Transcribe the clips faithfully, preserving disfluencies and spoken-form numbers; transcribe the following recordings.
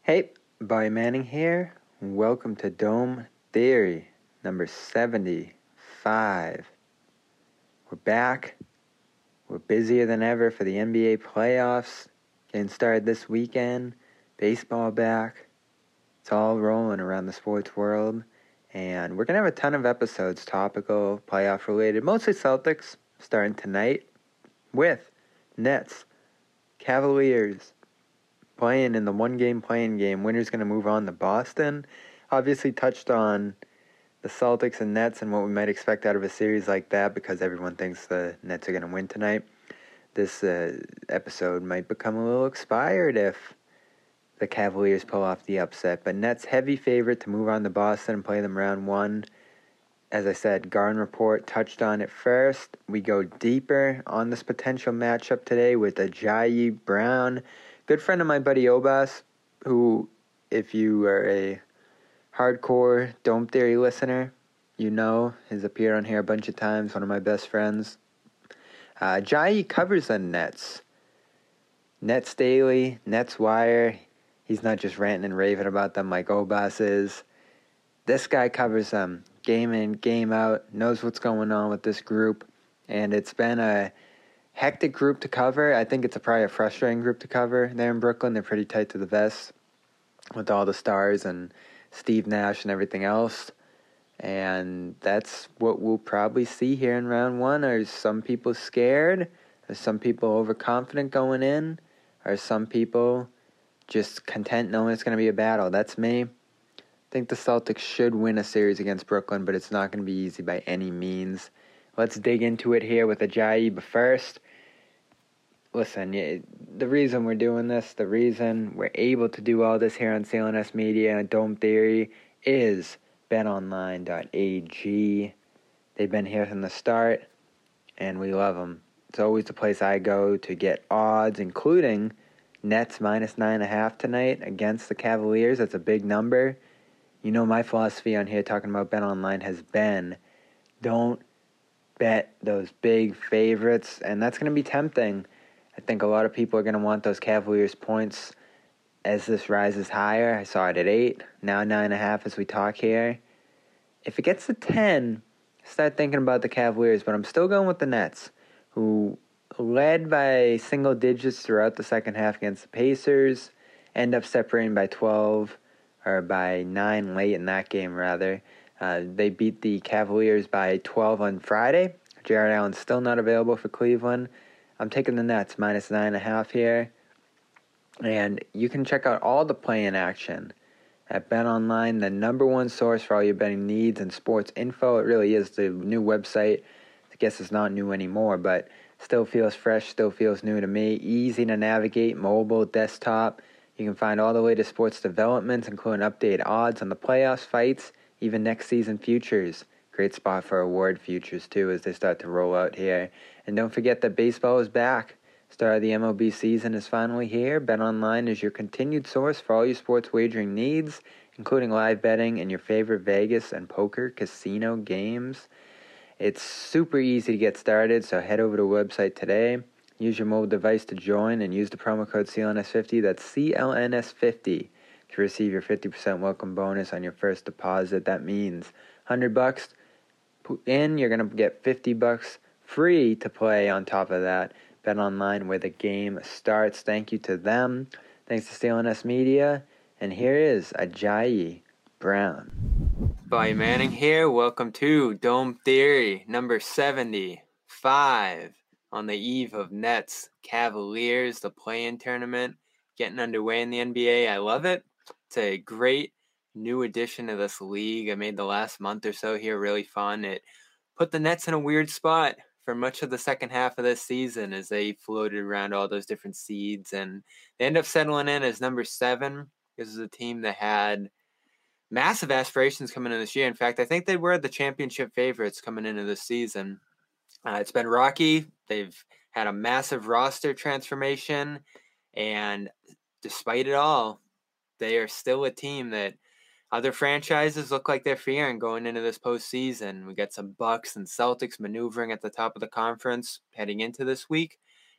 Hey, Bobby Manning here. Welcome to Dome Theory, number seventy-five. We're back. We're busier than ever for the N B A playoffs. Getting started this weekend. Baseball back. It's all rolling around the sports world. And we're going to have a ton of episodes, topical, playoff related, mostly Celtics, starting tonight with Nets, Cavaliers, playing in the one-game playing game. Winner's going to move on to Boston. Obviously touched on the Celtics and Nets and what we might expect out of a series like that because everyone thinks the Nets are going to win tonight. This uh, episode might become a little expired if the Cavaliers pull off the upset. But Nets heavy favorite to move on to Boston and play them round one. As I said, Garden Report touched on it first. We go deeper on this potential matchup today with Ajayi Brown, good friend of my buddy Obas, who, if you are a hardcore Dome Theory listener, you know, has appeared on here a bunch of times, one of my best friends. Uh, Ajayi covers the Nets. Nets Daily, Nets Wire. He's not just ranting and raving about them like Obas is. This guy covers them game in, game out, knows what's going on with this group, and it's been a hectic group to cover. I think it's a, probably a frustrating group to cover there in Brooklyn. They're pretty tight to the vest with all the stars and Steve Nash and everything else. And that's what we'll probably see here in round one. Are some people scared? Are some people overconfident going in? Are some people just content knowing it's going to be a battle? That's me. I think the Celtics should win a series against Brooklyn, but it's not going to be easy by any means. Let's dig into it here with Ajayi. But first, listen, the reason we're doing this, the reason we're able to do all this here on C L N S Media and Dome Theory is bet online dot a g. They've been here from the start, and we love them. It's always the place I go to get odds, including Nets minus nine and a half tonight against the Cavaliers. That's a big number. You know my philosophy on here talking about BetOnline has been don't bet those big favorites, and that's going to be tempting. I think a lot of people are going to want those Cavaliers points as this rises higher. I saw it at eight, now nine and a half as we talk here. If it gets to ten, start thinking about the Cavaliers, but I'm still going with the Nets, who led by single digits throughout the second half against the Pacers, end up separating by twelve, or by nine late in that game, rather. Uh, they beat the Cavaliers by twelve on Friday. Jared Allen's still not available for Cleveland. I'm taking the Nets minus nine and a half here. And you can check out all the play-in action at BetOnline, the number one source for all your betting needs and sports info. It really is the new website. I guess it's not new anymore, but still feels fresh, still feels new to me. Easy to navigate, mobile, desktop. You can find all the latest sports developments, including updated odds on the playoffs, fights, even next season futures. Great spot for award futures, too, as they start to roll out here. And don't forget that baseball is back. Start of the M L B season is finally here. BetOnline is your continued source for all your sports wagering needs, including live betting and your favorite Vegas and poker casino games. It's super easy to get started, so head over to the website today. Use your mobile device to join and use the promo code C L N S fifty. That's C L N S fifty to receive your fifty percent welcome bonus on your first deposit. That means one hundred bucks put in, you're going to get fifty bucks free to play on top of that. Bet online where the game starts. Thank you to them. Thanks to C L N S Media. And here is Ajayi Brown. Bobby Manning here. Welcome to Dome Theory number seventy-five. On the eve of Nets Cavaliers, the play-in tournament getting underway in the N B A. I love it. It's a great new addition to this league. I made the last month or so here really fun. It put the Nets in a weird spot for much of the second half of this season as they floated around all those different seeds, and they end up settling in as number seven. This is a team that had massive aspirations coming in this year. In fact, I think they were the championship favorites coming into this season. Uh, it's been rocky. They've had a massive roster transformation, and despite it all, they are still a team that other franchises look like they're fearing going into this postseason. We got some Bucks and Celtics maneuvering at the top of the conference heading into this week,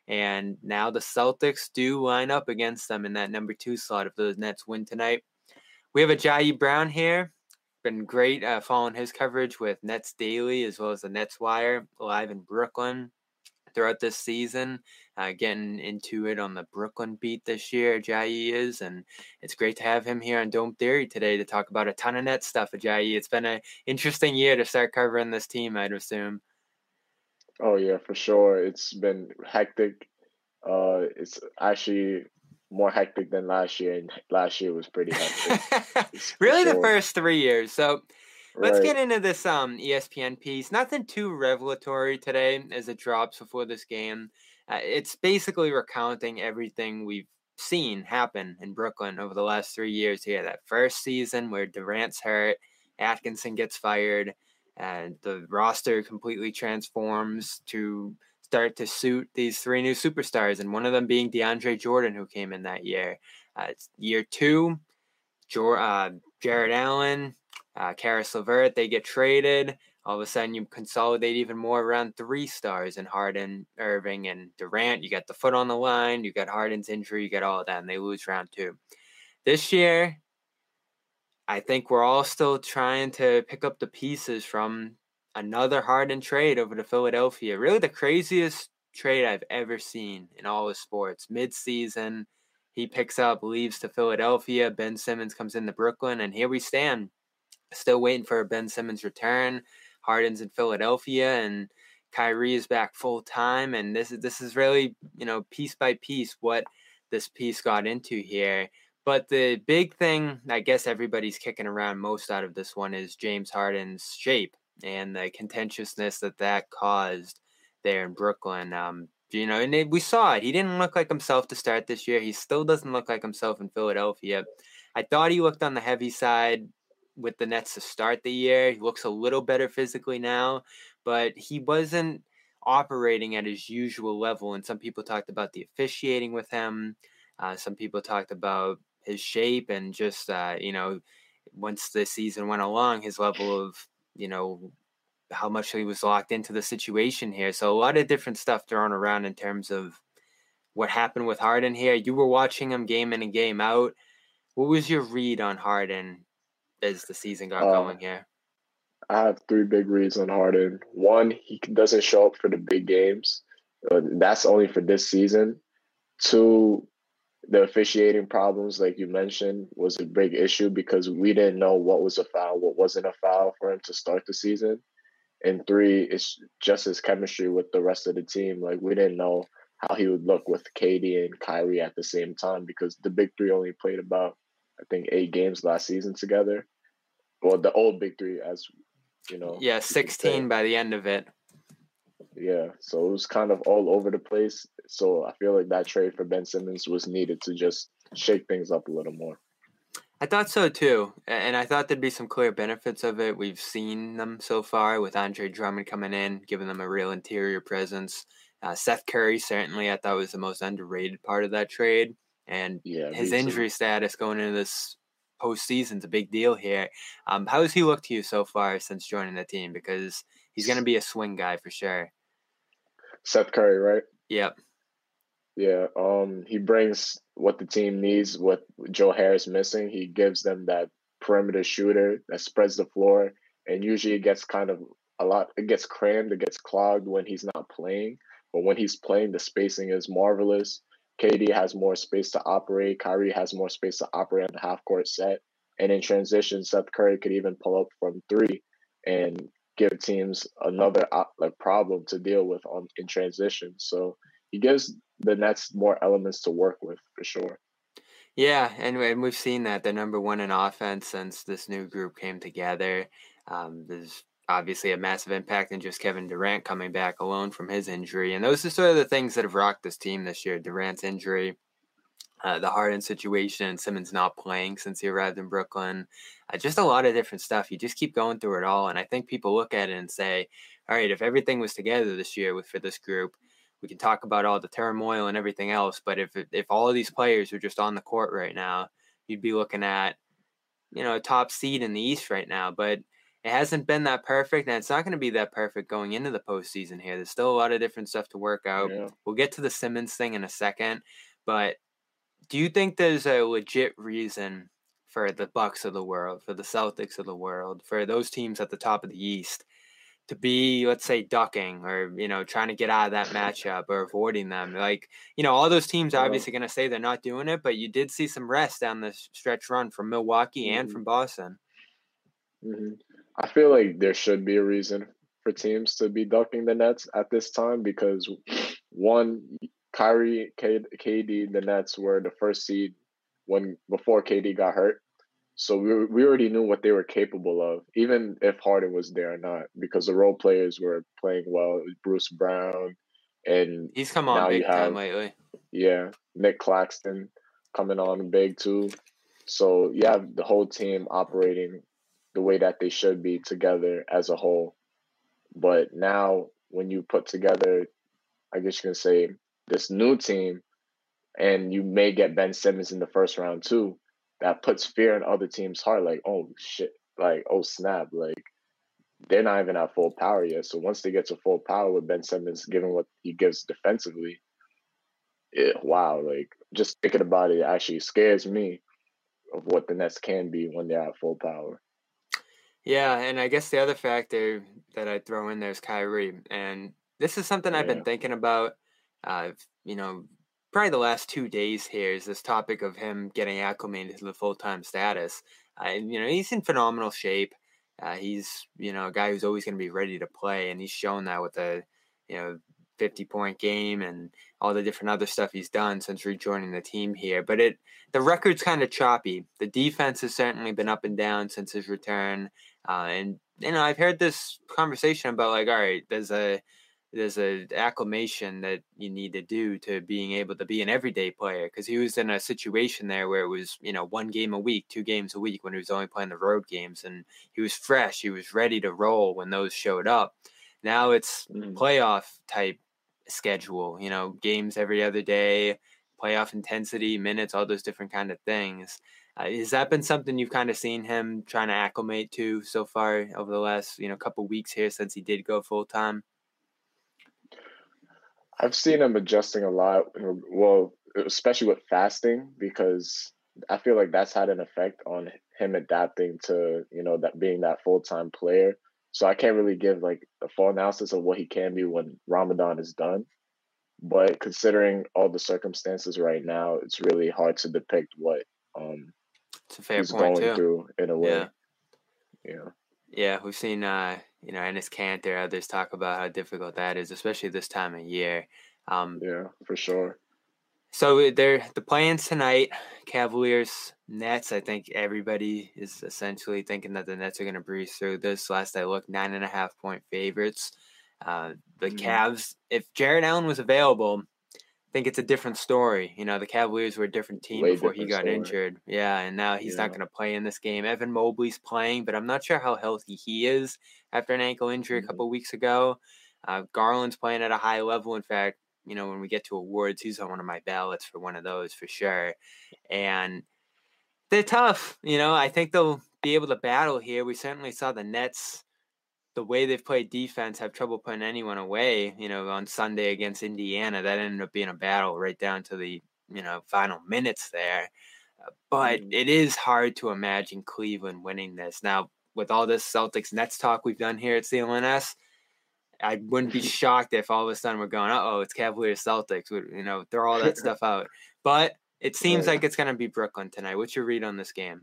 And now the Celtics do line up against them in that number two slot if those Nets win tonight. We have a Jayi Brown here. Been great uh, following his coverage with Nets Daily as well as the Nets Wire live in Brooklyn throughout this season, uh, getting into it on the Brooklyn beat this year, Jayi is, and it's great to have him here on Dome Theory today to talk about a ton of net stuff with Jayi. It's been an interesting year to start covering this team, I'd assume. Oh, yeah, for sure. It's been hectic. Uh, it's actually more hectic than last year, and last year was pretty hectic. Really, sure. the first three years. So let's right. get into this um, E S P N piece. Nothing too revelatory today as it drops before this game. Uh, it's basically recounting everything we've seen happen in Brooklyn over the last three years here. That first season where Durant's hurt, Atkinson gets fired, and the roster completely transforms to start to suit these three new superstars, and one of them being DeAndre Jordan, who came in that year. Uh, it's year two, Jor- uh, Jared Allen, uh, Karis LeVert, they get traded. All of a sudden, you consolidate even more around three stars in Harden, Irving, and Durant. You got the foot on the line. You got Harden's injury. You got all of that, and they lose round two. This year, I think we're all still trying to pick up the pieces from another Harden trade over to Philadelphia. Really the craziest trade I've ever seen in all of sports. Mid-season, he picks up, leaves to Philadelphia. Ben Simmons comes into Brooklyn, and here we stand. Still waiting for a Ben Simmons return. Harden's in Philadelphia, and Kyrie is back full time. And this is this is really, you know, piece by piece what this piece got into here. But the big thing, I guess everybody's kicking around most out of this one is James Harden's shape and the contentiousness that that caused there in Brooklyn. Um, you know, and it, we saw it. He didn't look like himself to start this year. He still doesn't look like himself in Philadelphia. I thought he looked on the heavy side with the Nets to start the year. He looks a little better physically now, but he wasn't operating at his usual level. And some people talked about the officiating with him. Uh, some people talked about his shape and just, uh, you know, once the season went along, his level of, you know, how much he was locked into the situation here. So a lot of different stuff thrown around in terms of what happened with Harden here. You were watching him game in and game out. What was your read on Harden as the season got uh, going here? I have three big reads on Harden. One, he doesn't show up for the big games. Uh, that's only for this season. Two, the officiating problems, like you mentioned, was a big issue because we didn't know what was a foul, what wasn't a foul for him to start the season. And three, it's just his chemistry with the rest of the team. Like, we didn't know how he would look with K D and Kyrie at the same time because the big three only played about, I think, eight games last season together. Well, the old big three, as you know. Yeah, sixteen by the end of it. Yeah, so it was kind of all over the place. So I feel like that trade for Ben Simmons was needed to just shake things up a little more. I thought so too, and I thought there'd be some clear benefits of it. We've seen them so far with Andre Drummond coming in, giving them a real interior presence. Uh, Seth Curry certainly I thought was the most underrated part of that trade, and yeah, his injury status going into this postseason is a big deal here. Um, how has he looked to you so far since joining the team? Because he's going to be a swing guy for sure. Seth Curry, right? Yep. Yeah, um, he brings what the team needs, what Joe Harris missing. He gives them that perimeter shooter that spreads the floor, and usually it gets kind of a lot. It gets crammed, it gets clogged when he's not playing. But when he's playing, the spacing is marvelous. K D has more space to operate. Kyrie has more space to operate on the half court set, and in transition, Seth Curry could even pull up from three and give teams another like problem to deal with on in transition. So he gives the Nets more elements to work with for sure. Yeah, and, and we've seen that they're number one in offense since this new group came together. Um, there's obviously a massive impact in just Kevin Durant coming back alone from his injury. And those are sort of the things that have rocked this team this year. Durant's injury, uh, the Harden situation, Simmons not playing since he arrived in Brooklyn. Uh, just a lot of different stuff. You just keep going through it all. And I think people look at it and say, all right, if everything was together this year with for this group, we can talk about all the turmoil and everything else, but if if all of these players are just on the court right now, you'd be looking at, you know, a top seed in the East right now. But it hasn't been that perfect, and it's not going to be that perfect going into the postseason here. There's still a lot of different stuff to work out. Yeah. We'll get to the Simmons thing in a second, but do you think there's a legit reason for the Bucks of the world, for the Celtics of the world, for those teams at the top of the East to be, let's say, ducking or, you know, trying to get out of that matchup or avoiding them? Like, you know, all those teams are obviously going to say they're not doing it, but you did see some rest down the stretch run from Milwaukee mm-hmm. and from Boston. Mm-hmm. I feel like there should be a reason for teams to be ducking the Nets at this time because, one, Kyrie, K- KD, the Nets were the first seed when before K D got hurt. So we we already knew what they were capable of, even if Harden was there or not, because the role players were playing well. Bruce Brown, and he's come on now big you have, time lately. Yeah, Nick Claxton coming on big too. So you have the whole team operating the way that they should be together as a whole. But now when you put together, I guess you can say, this new team, and you may get Ben Simmons in the first round too, that puts fear in other teams' heart. Like, oh shit, like, oh snap, like they're not even at full power yet. So once they get to full power with Ben Simmons giving what he gives defensively, it, wow, like just thinking about it actually scares me of what the Nets can be when they're at full power. Yeah, and I guess the other factor that I'd throw in there is Kyrie. And this is something yeah. I've been thinking about, uh, you know, probably the last two days here is this topic of him getting acclimated to the full-time status. Uh, and, you know, he's in phenomenal shape. Uh, he's, you know, a guy who's always going to be ready to play, and he's shown that with a, you know, fifty-point game and all the different other stuff he's done since rejoining the team here. But it the record's kind of choppy. The defense has certainly been up and down since his return. Uh, and, you know, I've heard this conversation about, like, all right, there's a there's a acclimation that you need to do to being able to be an everyday player, because he was in a situation there where it was, you know, one game a week, two games a week when he was only playing the road games, and he was fresh. He was ready to roll when those showed up. Now it's mm. playoff type schedule, you know, games every other day, playoff intensity, minutes, all those different kind of things. Uh, has that been something you've kind of seen him trying to acclimate to so far over the last, you know, couple of weeks here since he did go full time? I've seen him adjusting a lot, well, especially with fasting, because I feel like that's had an effect on him adapting to, you know, that being that full-time player. So I can't really give like a full analysis of what he can be when Ramadan is done. But considering all the circumstances right now, it's really hard to depict what um, it's a fair he's point going too. through in a way. Yeah. Yeah. Yeah, we've seen, uh, you know, Enes Kanter, others talk about how difficult that is, especially this time of year. Um, yeah, for sure. So they're the plans tonight, Cavaliers, Nets. I think everybody is essentially thinking that the Nets are going to breeze through this. Last I looked, nine and a half point favorites. Uh, the mm-hmm. Cavs, if Jared Allen was available, I think it's a different story. You know, the Cavaliers were a different team Way before different he got story. injured. Yeah, and now he's yeah. not going to play in this game. Evan Mobley's playing, but I'm not sure how healthy he is after an ankle injury mm-hmm. a couple of weeks ago. Uh, Garland's playing at a high level. In fact, you know, when we get to awards, he's on one of my ballots for one of those for sure. And they're tough. You know, I think they'll be able to battle here. We certainly saw the Nets, the way they've played defense, have trouble putting anyone away, you know, on Sunday against Indiana. That ended up being a battle right down to the, you know, final minutes there. But mm. it is hard to imagine Cleveland winning this. Now, with all this Celtics Nets talk we've done here at C L N S, I wouldn't be shocked if all of a sudden we're going, uh-oh, it's Cavaliers Celtics. You know, throw all that stuff out. But it seems right. like it's going to be Brooklyn tnight. What's your read on this game?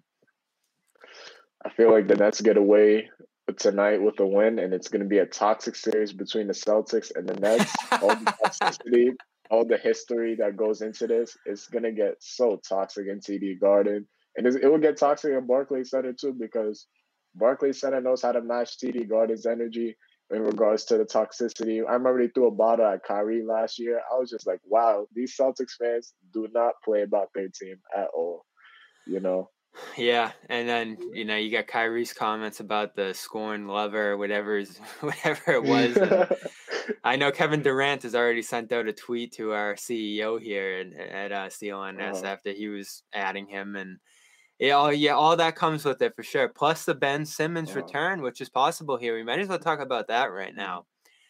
I feel like the Nets get away tonight with a win, and it's going to be a toxic series between the Celtics and the Nets. All the toxicity, all the history that goes into this, it's going to get so toxic in T D Garden. And it will get toxic in Barclays Center too, because Barclays Center knows how to match T D Garden's energy in regards to the toxicity. I remember they threw a bottle at Kyrie last year. I was just like, wow, these Celtics fans do not play about their team at all, you know? Yeah, and then, you know, you got Kyrie's comments about the scorn lover, whatever, whatever it was. And I know Kevin Durant has already sent out a tweet to our C E O here at, at uh, C L N S uh-huh. after he was adding him. And Yeah, all, yeah, all that comes with it for sure. Plus the Ben Simmons Uh, return, which is possible here. We might as well talk about that right now.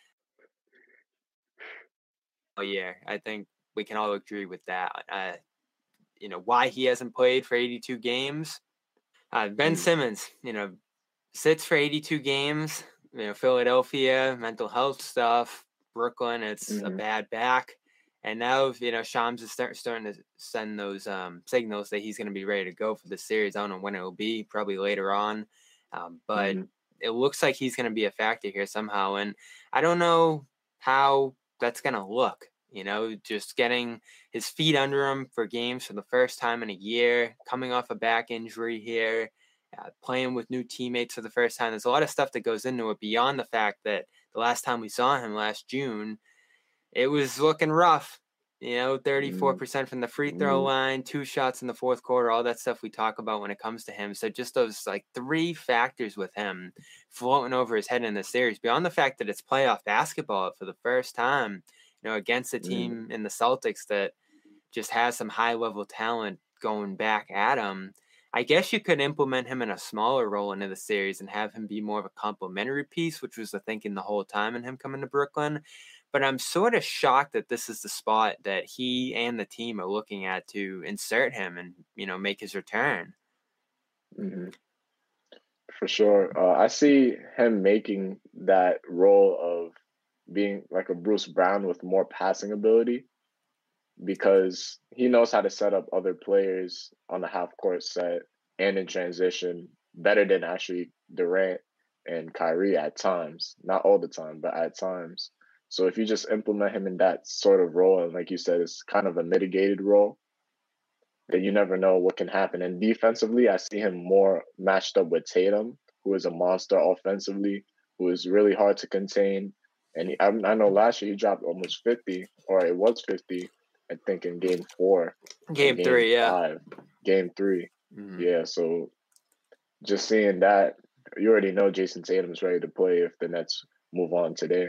Oh yeah, I think we can all agree with that. Uh, you know, why he hasn't played for eighty-two games. Uh, Ben mm, Simmons, you know, sits for eighty-two games. You know, Philadelphia, mental health stuff. Brooklyn, it's a mm-hmm, bad back. And now, you know, Shams is start, starting to send those um, signals that he's going to be ready to go for the series. I don't know when it will be, probably later on. Um, but mm-hmm, it looks like he's going to be a factor here somehow. And I don't know how that's going to look. You know, just getting his feet under him for games for the first time in a year, coming off a back injury here, uh, playing with new teammates for the first time. There's a lot of stuff that goes into it beyond the fact that the last time we saw him last June, it was looking rough. You know, thirty-four percent from the free throw mm-hmm, line, two shots in the fourth quarter, all that stuff we talk about when it comes to him. So just those like three factors with him floating over his head in the series, beyond the fact that it's playoff basketball for the first time, you know, against a mm-hmm. team in the Celtics that just has some high level talent going back at him. I guess you could implement him in a smaller role into the series and have him be more of a complementary piece, which was the thinking the whole time in him coming to Brooklyn. But I'm sort of shocked that this is the spot that he and the team are looking at to insert him and, you know, make his return. Mm-hmm. For sure. Uh, I see him making that role of being like a Bruce Brown with more passing ability because he knows how to set up other players on the half court set and in transition better than actually Durant and Kyrie at times. Not all the time, but at times. So if you just implement him in that sort of role, and like you said, it's kind of a mitigated role, then you never know what can happen. And defensively, I see him more matched up with Tatum, who is a monster offensively, who is really hard to contain. And he, I, I know last year he dropped almost fifty, or it was fifty, I think, in game four or Game game three, yeah. five, game three. Mm-hmm. Yeah, so just seeing that, you already know Jason Tatum's ready to play if the Nets move on today.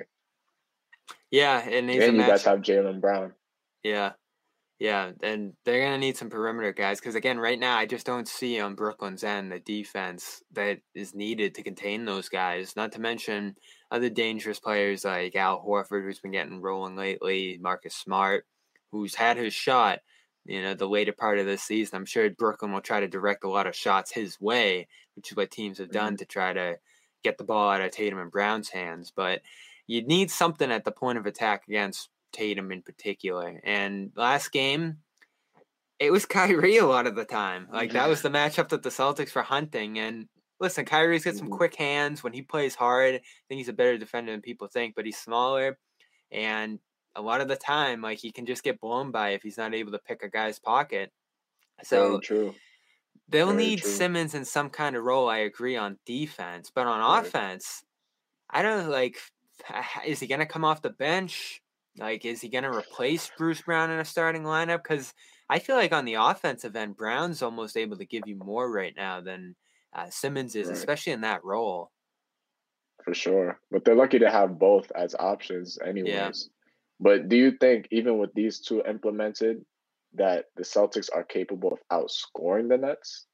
Yeah, and he's And a you guys match. have Jaylen Brown. Yeah. Yeah, and they're going to need some perimeter guys because, again, right now I just don't see on Brooklyn's end the defense that is needed to contain those guys, not to mention other dangerous players like Al Horford, who's been getting rolling lately, Marcus Smart, who's had his shot, you know, the later part of this season. I'm sure Brooklyn will try to direct a lot of shots his way, which is what teams have done Mm-hmm. to try to get the ball out of Tatum and Brown's hands. But you need something at the point of attack against Tatum in particular. And last game, it was Kyrie a lot of the time. Like that was the matchup that the Celtics were hunting. And listen, Kyrie's got some Mm-hmm. quick hands when he plays hard. I think he's a better defender than people think, but he's smaller. And a lot of the time, like he can just get blown by if he's not able to pick a guy's pocket. Very So true. they'll Very need true. Simmons in some kind of role, I agree, on defense. But on Right. offense, I don't like, is he going to come off the bench? Like, is he going to replace Bruce Brown in a starting lineup? Because I feel like on the offensive end, Brown's almost able to give you more right now than uh, Simmons is, Right. especially in that role. For sure. But they're lucky to have both as options anyways. Yeah. But do you think even with these two implemented that the Celtics are capable of outscoring the Nets?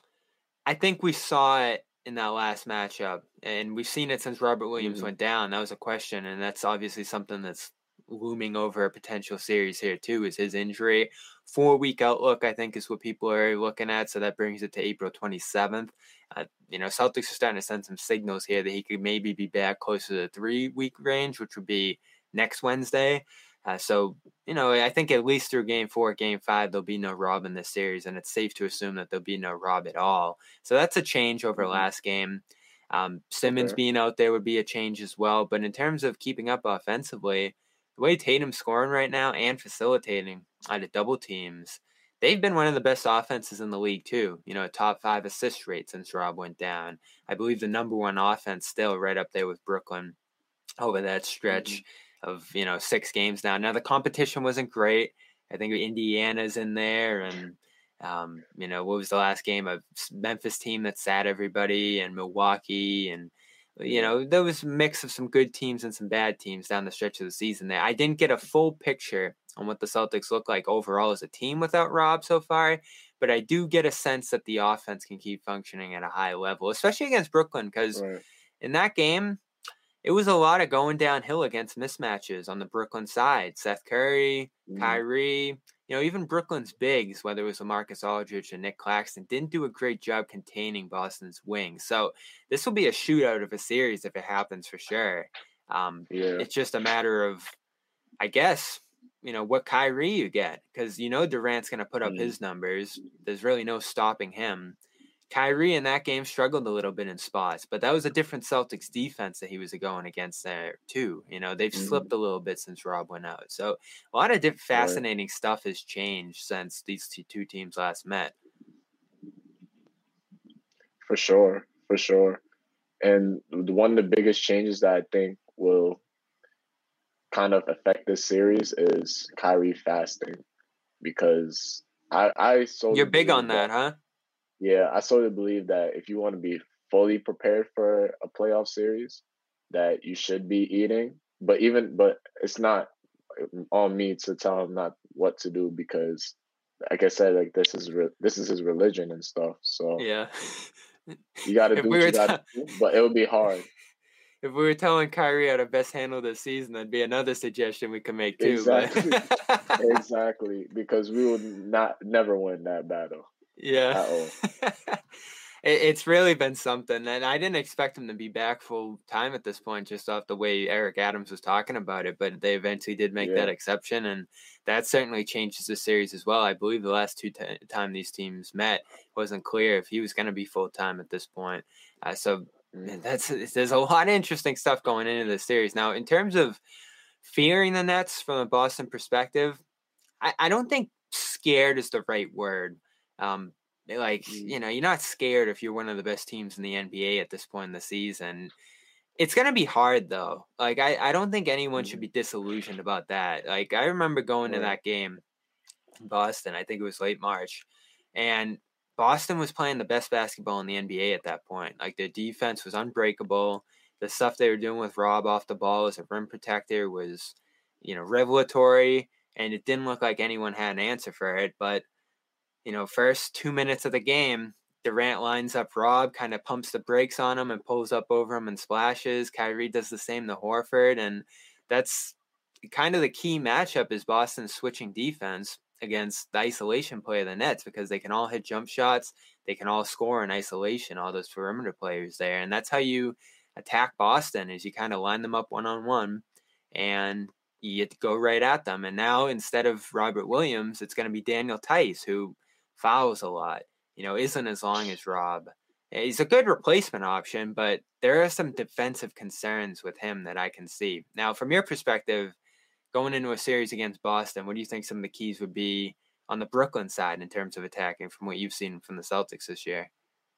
I think we saw it in that last matchup, and we've seen it since Robert Williams Mhm. went down. That was a question, and that's obviously something that's looming over a potential series here too, is his injury. Four-week outlook, I think, is what people are looking at, so that brings it to April twenty-seventh. Uh, you know, Celtics are starting to send some signals here that he could maybe be back closer to the three-week range, which would be next Wednesday. Uh, so, you know, I think at least through game four, game five, there'll be no Rob in this series, and it's safe to assume that there'll be no Rob at all. So that's a change over Mhm. last game. Um, Simmons Okay. being out there would be a change as well. But in terms of keeping up offensively, the way Tatum's scoring right now and facilitating out of double teams, they've been one of the best offenses in the league too. You know, top five assist rate since Rob went down. I believe the number one offense still right up there with Brooklyn over that stretch Mhm. of, you know, six games now. Now the competition wasn't great. I think Indiana's in there, and um, you know, what was the last game? A Memphis team that sat everybody, and Milwaukee, and you Yeah. know, there was a mix of some good teams and some bad teams down the stretch of the season there. I didn't get a full picture on what the Celtics look like overall as a team without Rob so far, but I do get a sense that the offense can keep functioning at a high level, especially against Brooklyn, because Right. in that game, it was a lot of going downhill against mismatches on the Brooklyn side. Seth Curry, Mm. Kyrie, you know, even Brooklyn's bigs, whether it was LaMarcus Aldridge and Nick Claxton, didn't do a great job containing Boston's wings. So this will be a shootout of a series if it happens for sure. Um, Yeah. It's just a matter of, I guess, you know, what Kyrie you get, because you know Durant's going to put up Mm. his numbers. There's really no stopping him. Kyrie in that game struggled a little bit in spots, but that was a different Celtics defense that he was going against there too. You know, they've Mm. slipped a little bit since Rob went out. So a lot of diff- Right. fascinating stuff has changed since these two, two teams last met. For sure. For sure. And one of the biggest changes that I think will kind of affect this series is Kyrie fasting, because I I solely You're big on believe that, huh? Yeah, I solely believe that if you want to be fully prepared for a playoff series, that you should be eating. But even but it's not on me to tell him not what to do, because, like I said, like this is re- this is his religion and stuff. So Yeah. you got to if do we what were you got to t- do, but it would be hard. if we were telling Kyrie how to best handle this season, that'd be another suggestion we could make too. Exactly, But exactly, because we would not never win that battle yeah. at all. It, it's really been something, and I didn't expect him to be back full time at this point, just off the way Eric Adams was talking about it. But they eventually did make Yeah. that exception, and that certainly changes the series as well. I believe the last two t- time these teams met, it wasn't clear if he was going to be full time at this point. Uh, so Mm. that's there's a lot of interesting stuff going into this series. Now, in terms of fearing the Nets from a Boston perspective, I, I don't think scared is the right word. Um, like, Mm. you know, you're not scared if you're one of the best teams in the N B A at this point in the season. It's going to be hard, though. Like, I, I don't think anyone should be disillusioned about that. Like, I remember going to Right. that game in Boston. I think it was late March. And Boston was playing the best basketball in the N B A at that point. Like, their defense was unbreakable. The stuff they were doing with Rob off the ball as a rim protector was, you know, revelatory. And it didn't look like anyone had an answer for it. But, you know, first two minutes of the game, Durant lines up Rob, kind of pumps the brakes on him and pulls up over him and splashes. Kyrie does the same to Horford. And that's kind of the key matchup is Boston switching defense against the isolation play of the Nets, because they can all hit jump shots. They can all score in isolation, all those perimeter players there. And that's how you attack Boston, is you kind of line them up one-on-one and you get to go right at them. And now instead of Robert Williams, it's going to be Daniel Tice, who fouls a lot, you know, isn't as long as Rob. He's a good replacement option, but there are some defensive concerns with him that I can see. Now, from your perspective, going into a series against Boston, what do you think some of the keys would be on the Brooklyn side in terms of attacking from what you've seen from the Celtics this year?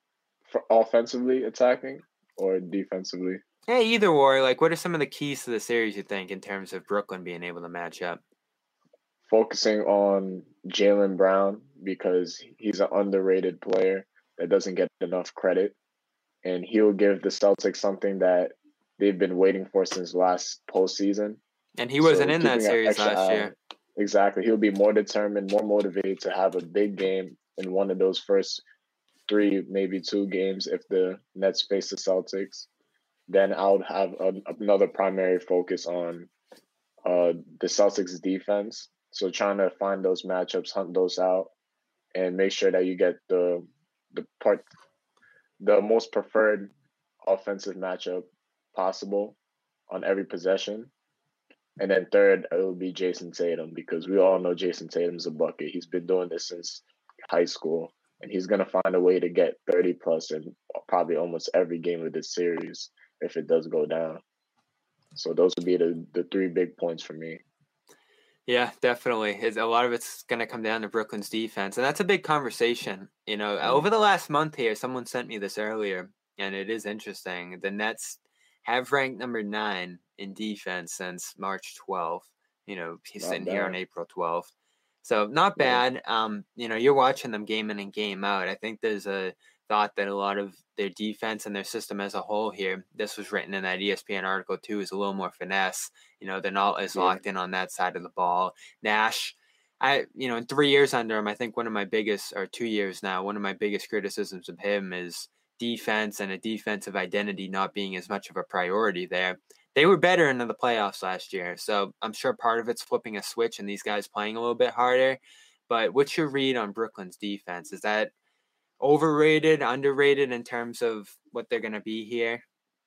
For offensively attacking or defensively? Yeah, either or. Like, what are some of the keys to the series, you think, in terms of Brooklyn being able to match up? Focusing on Jaylen Brown, because he's an underrated player that doesn't get enough credit. And he'll give the Celtics something that they've been waiting for since last postseason. And he wasn't So in that keeping an series extra last eye- year. Exactly. He'll be more determined, more motivated to have a big game in one of those first three, maybe two games if the Nets face the Celtics. Then I would have a, another primary focus on uh, the Celtics defense. So trying to find those matchups, hunt those out, and make sure that you get the the part the most preferred offensive matchup possible on every possession. And then third, it would be Jason Tatum, because we all know Jason Tatum's a bucket. He's been doing this since high school, and he's going to find a way to get thirty plus in probably almost every game of this series if it does go down. So those would be the, the three big points for me. Yeah, definitely. It's, a lot of it's going to come down to Brooklyn's defense, and that's a big conversation. You know, Mm. over the last month here, someone sent me this earlier, and it is interesting. The Nets have ranked number nine in defense since March twelfth. You know, he's Not sitting here on bad. April twelfth. So not Yeah. bad. Um, you know, you're watching them game in and game out. I think there's a thought that a lot of their defense and their system as a whole here, this was written in that E S P N article too, is a little more finesse. You know, they're not as Yeah. locked in on that side of the ball. Nash, I, you know, in three years under him, I think one of my biggest, or two years now, one of my biggest criticisms of him is defense and a defensive identity not being as much of a priority there. They were better into the playoffs last year, so I'm sure part of it's flipping a switch and these guys playing a little bit harder. But what's your read on Brooklyn's defense? Is that overrated, underrated in terms of what they're going to be here?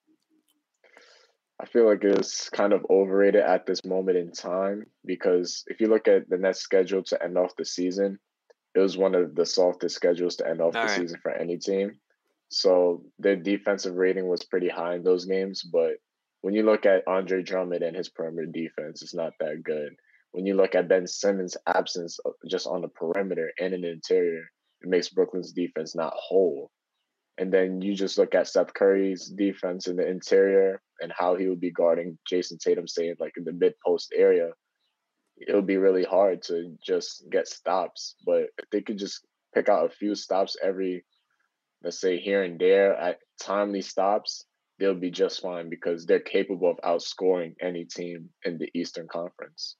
I feel like it's kind of overrated at this moment in time because if you look at the Nets schedule to end off the season, it was one of the softest schedules to end off All the right. season for any team. So their defensive rating was pretty high in those games. But when you look at Andre Drummond and his perimeter defense, it's not that good. When you look at Ben Simmons' absence just on the perimeter and in the interior, it makes Brooklyn's defense not whole. And then you just look at Seth Curry's defense in the interior and how he would be guarding Jason Tatum, say, like in the mid post area. It would be really hard to just get stops. But if they could just pick out a few stops every, let's say, here and there at timely stops, they'll be just fine because they're capable of outscoring any team in the Eastern Conference.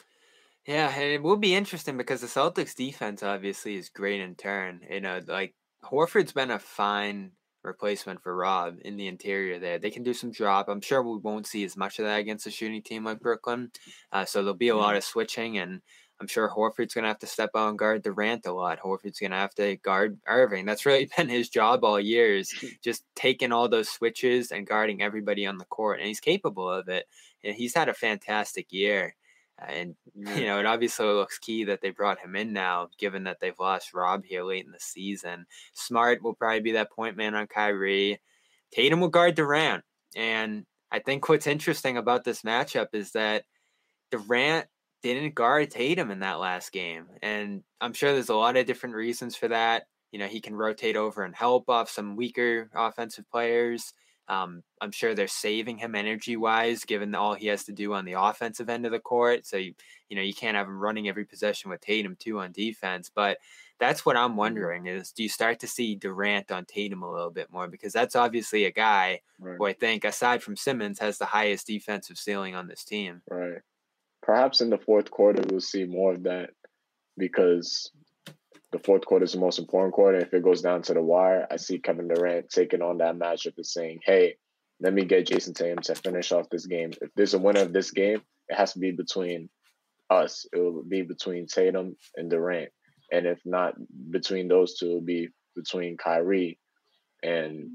Yeah, and it will be interesting because the Celtics defense obviously is great in turn. You know, like Horford's been a fine replacement for Rob in the interior there. They can do some drop. I'm sure we won't see as much of that against a shooting team like Brooklyn. Uh, so there'll be a lot of switching, and I'm sure Horford's going to have to step out and guard Durant a lot. Horford's going to have to guard Irving. That's really been his job all year, is just taking all those switches and guarding everybody on the court, and he's capable of it. And he's had a fantastic year. And, you know, it obviously looks key that they brought him in now, given that they've lost Rob here late in the season. Smart will probably be that point man on Kyrie. Tatum will guard Durant. And I think what's interesting about this matchup is that Durant didn't guard Tatum in that last game. And I'm sure there's a lot of different reasons for that. You know, he can rotate over and help off some weaker offensive players. Um, I'm sure they're saving him energy-wise, given all he has to do on the offensive end of the court. So, you, you know, you can't have him running every possession with Tatum, too, on defense. But that's what I'm wondering is, do you start to see Durant on Tatum a little bit more? Because that's obviously a guy right. who I think, aside from Simmons, has the highest defensive ceiling on this team. Right. Perhaps in the fourth quarter, we'll see more of that because the fourth quarter is the most important quarter. If it goes down to the wire, I see Kevin Durant taking on that matchup and saying, hey, let me get Jason Tatum to finish off this game. If there's a winner of this game, it has to be between us. It will be between Tatum and Durant. And if not between those two, it will be between Kyrie and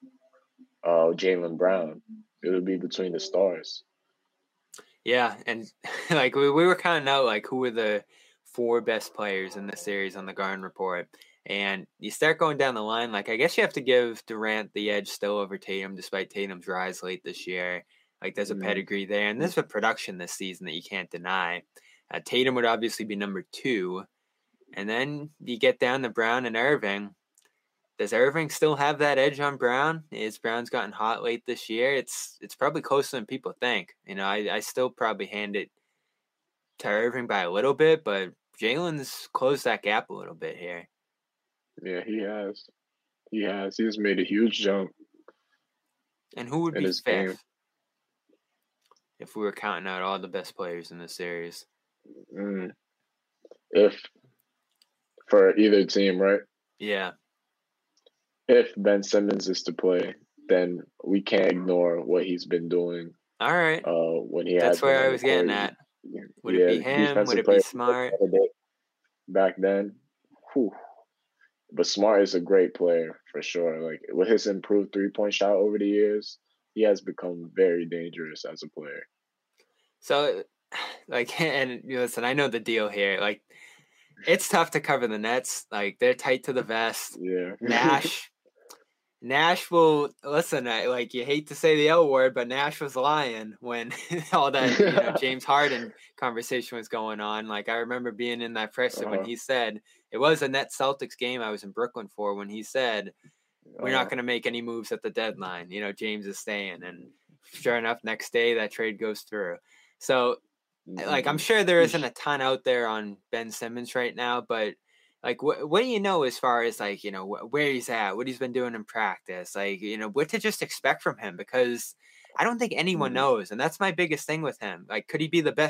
uh, Jaylen Brown. It will be between the stars. Yeah, and like we, we were counting out like who were the four best players in the series on the Garden Report. And you start going down the line, like I guess you have to give Durant the edge still over Tatum, despite Tatum's rise late this year. Like there's a mm-hmm. pedigree there, and there's a production this season that you can't deny. Uh, Tatum would obviously be number two. And then you get down to Brown and Irving. Does Irving still have that edge on Brown? Is Brown's gotten hot late this year? It's it's probably closer than people think. You know, I, I still probably hand it to Irving by a little bit, but Jaylen's closed that gap a little bit here. Yeah, he has. He has. He's made a huge jump. And who would be fifth game. if we were counting out all the best players in the series? Mm. If for either team, right? Yeah. If Ben Simmons is to play, then we can't ignore what he's been doing. All right. Uh, when he That's where I was getting at. Would yeah, it be him? Would it be Smart? Back then, whew. But Smart is a great player for sure. Like with his improved three-point shot over the years, he has become very dangerous as a player. So, like, and listen, I know the deal here. Like, it's tough to cover the Nets. Like, they're tight to the vest. Yeah. Nash. Nash will listen. I, like you hate to say the L word, but Nash was lying when all that you know, James Harden conversation was going on. Like I remember being in that presser uh-huh. when he said it was a Nets Celtics game I was in Brooklyn for. When he said we're uh-huh. not going to make any moves at the deadline. You know, James is staying, and sure enough, next day that trade goes through. So, mm-hmm. like I'm sure there isn't a ton out there on Ben Simmons right now, but. Like, what, what do you know as far as, like, you know, wh- where he's at, what he's been doing in practice, like, you know, what to just expect from him? Because I don't think anyone knows. And that's my biggest thing with him. Like, could he be the best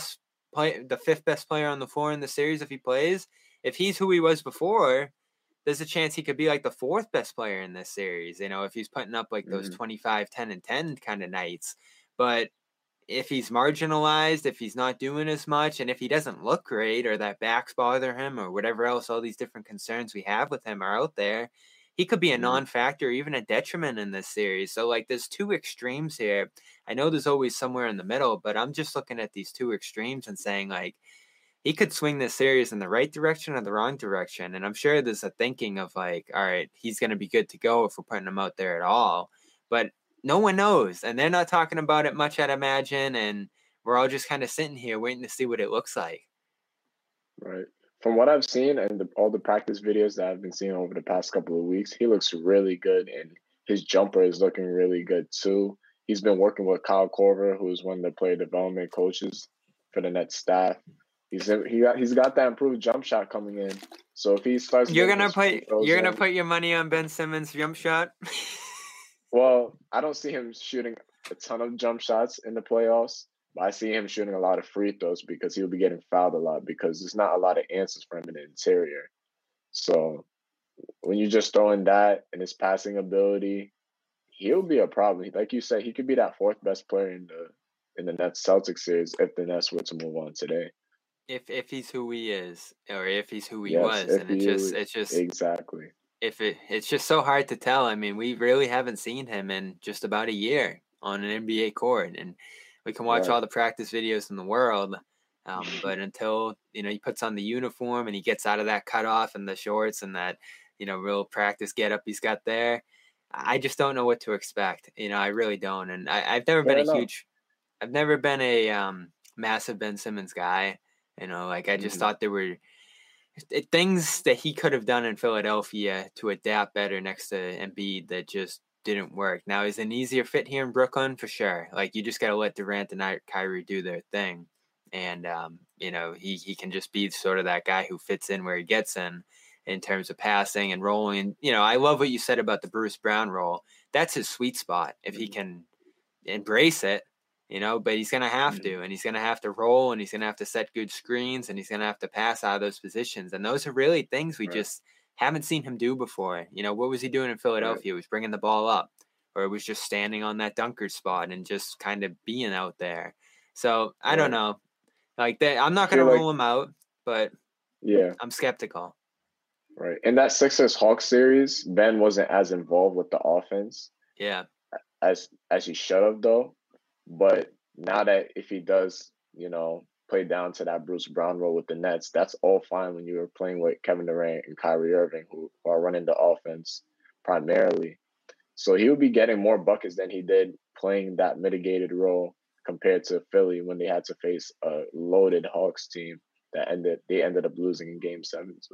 play the fifth best player on the floor in the series if he plays. If he's who he was before, there's a chance he could be like the fourth best player in this series, you know, if he's putting up like those Mm-hmm. twenty-five, ten, and ten kind of nights. But if he's marginalized, if he's not doing as much, and if he doesn't look great or that backs bother him or whatever else, all these different concerns we have with him are out there, he could be a Mhm. non-factor, even a detriment in this series. So, like, there's two extremes here. I know there's always somewhere in the middle, but I'm just looking at these two extremes and saying, like, he could swing this series in the right direction or the wrong direction. And I'm sure there's a thinking of, like, all right, he's going to be good to go if we're putting him out there at all. But no one knows. And they're not talking about it much, I'd imagine. And we're all just kind of sitting here waiting to see what it looks like. Right. From what I've seen and the, all the practice videos that I've been seeing over the past couple of weeks, he looks really good, and his jumper is looking really good too. He's been working with Kyle Korver, who's one of the player development coaches for the Nets staff. He's he got he's got that improved jump shot coming in. So if he starts, You're getting gonna his free put throws you're gonna in- put your money on Ben Simmons' jump shot. well, I don't see him shooting a ton of jump shots in the playoffs, but I see him shooting a lot of free throws because he'll be getting fouled a lot because there's not a lot of answers for him in the interior. So when you just throw in that and his passing ability, he'll be a problem. Like you said, he could be that fourth best player in the in the Nets Celtics series if the Nets were to move on today. If if he's who he is, or if he's who he Yes, was, if and it's he just is- it's just exactly. if it it's just so hard to tell. I mean, we really haven't seen him in just about a year on an N B A court, and we can watch Right. all the practice videos in the world. Um, but until, you know, he puts on the uniform and he gets out of that cutoff and the shorts and that, you know, real practice get up he's got there, I just don't know what to expect. You know, I really don't. And I, I've never Fair been a enough. huge, I've never been a um, massive Ben Simmons guy. You know, like I just Mhm. thought there were it, things that he could have done in Philadelphia to adapt better next to Embiid that just didn't work. Now, is an easier fit here in Brooklyn? For sure. Like, you just got to let Durant and Kyrie do their thing. And, um, you know, he, he can just be sort of that guy who fits in where he gets in, in terms of passing and rolling. And, you know, I love what you said about the Bruce Brown role. That's his sweet spot if he can embrace it, you know, but he's going to have to, and he's going to have to roll, and he's going to have to set good screens, and he's going to have to pass out of those positions. And those are really things we Right. just haven't seen him do before. You know, what was he doing in Philadelphia? Right. He was bringing the ball up, or it was just standing on that dunker spot and just kind of being out there. So I right. don't know. Like that, I'm not going to rule like, him out, but yeah, I'm skeptical. Right. In that Sixers Hawks series, Ben wasn't as involved with the offense. Yeah. As as he should have though. But now that if he does, you know, play down to that Bruce Brown role with the Nets, that's all fine when you were playing with Kevin Durant and Kyrie Irving, who, who are running the offense primarily. So he would be getting more buckets than he did playing that mitigated role compared to Philly when they had to face a loaded Hawks team that ended they ended up losing in game seven. So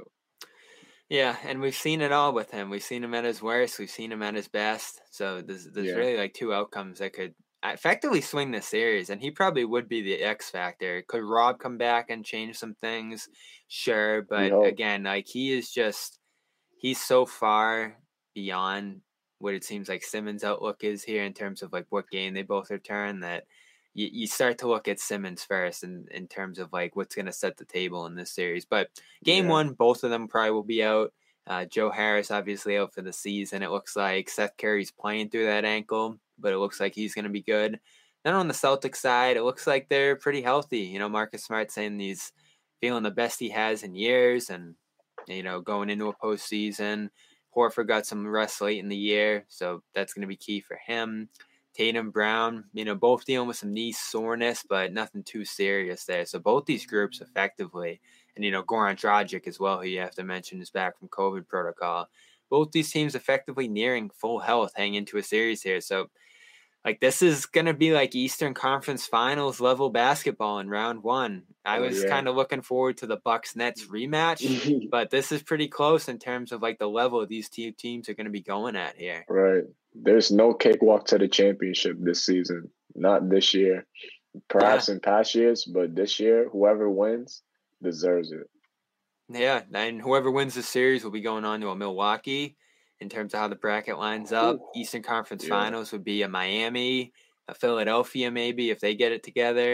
yeah, and we've seen it all with him. We've seen him at his worst. We've seen him at his best. So there's there's yeah. really like two outcomes that could effectively swing this series, and he probably would be the X factor. Could Rob come back and change some things? Sure, but again, like he is just he's so far beyond what it seems like Simmons' outlook is here in terms of like what game they both return that you, you start to look at Simmons first in, in terms of like what's going to set the table in this series. But game yeah. one, both of them probably will be out. Uh, Joe Harris obviously out for the season. It looks like Seth Curry's playing through that ankle, but it looks like he's going to be good. Then on the Celtics side, it looks like they're pretty healthy. You know, Marcus Smart saying he's feeling the best he has in years, and you know, going into a postseason. Horford got some rest late in the year, so that's going to be key for him. Tatum, Brown, you know, both dealing with some knee soreness, but nothing too serious there. So both these groups effectively, and, you know, Goran Dragic as well, who you have to mention is back from COVID protocol. Both these teams effectively nearing full health heading into a series here. So, like, this is going to be like Eastern Conference Finals level basketball in round one. I was oh, yeah. kind of looking forward to the Bucks-Nets rematch, but this is pretty close in terms of, like, the level these two teams are going to be going at here. Right. There's no cakewalk to the championship this season. Not this year. Perhaps yeah. in past years, but this year, whoever wins deserves it. Yeah, and whoever wins the series will be going on to a Milwaukee. In terms of how the bracket lines up, Ooh. Eastern Conference yeah. Finals would be a Miami, a Philadelphia maybe if they get it together.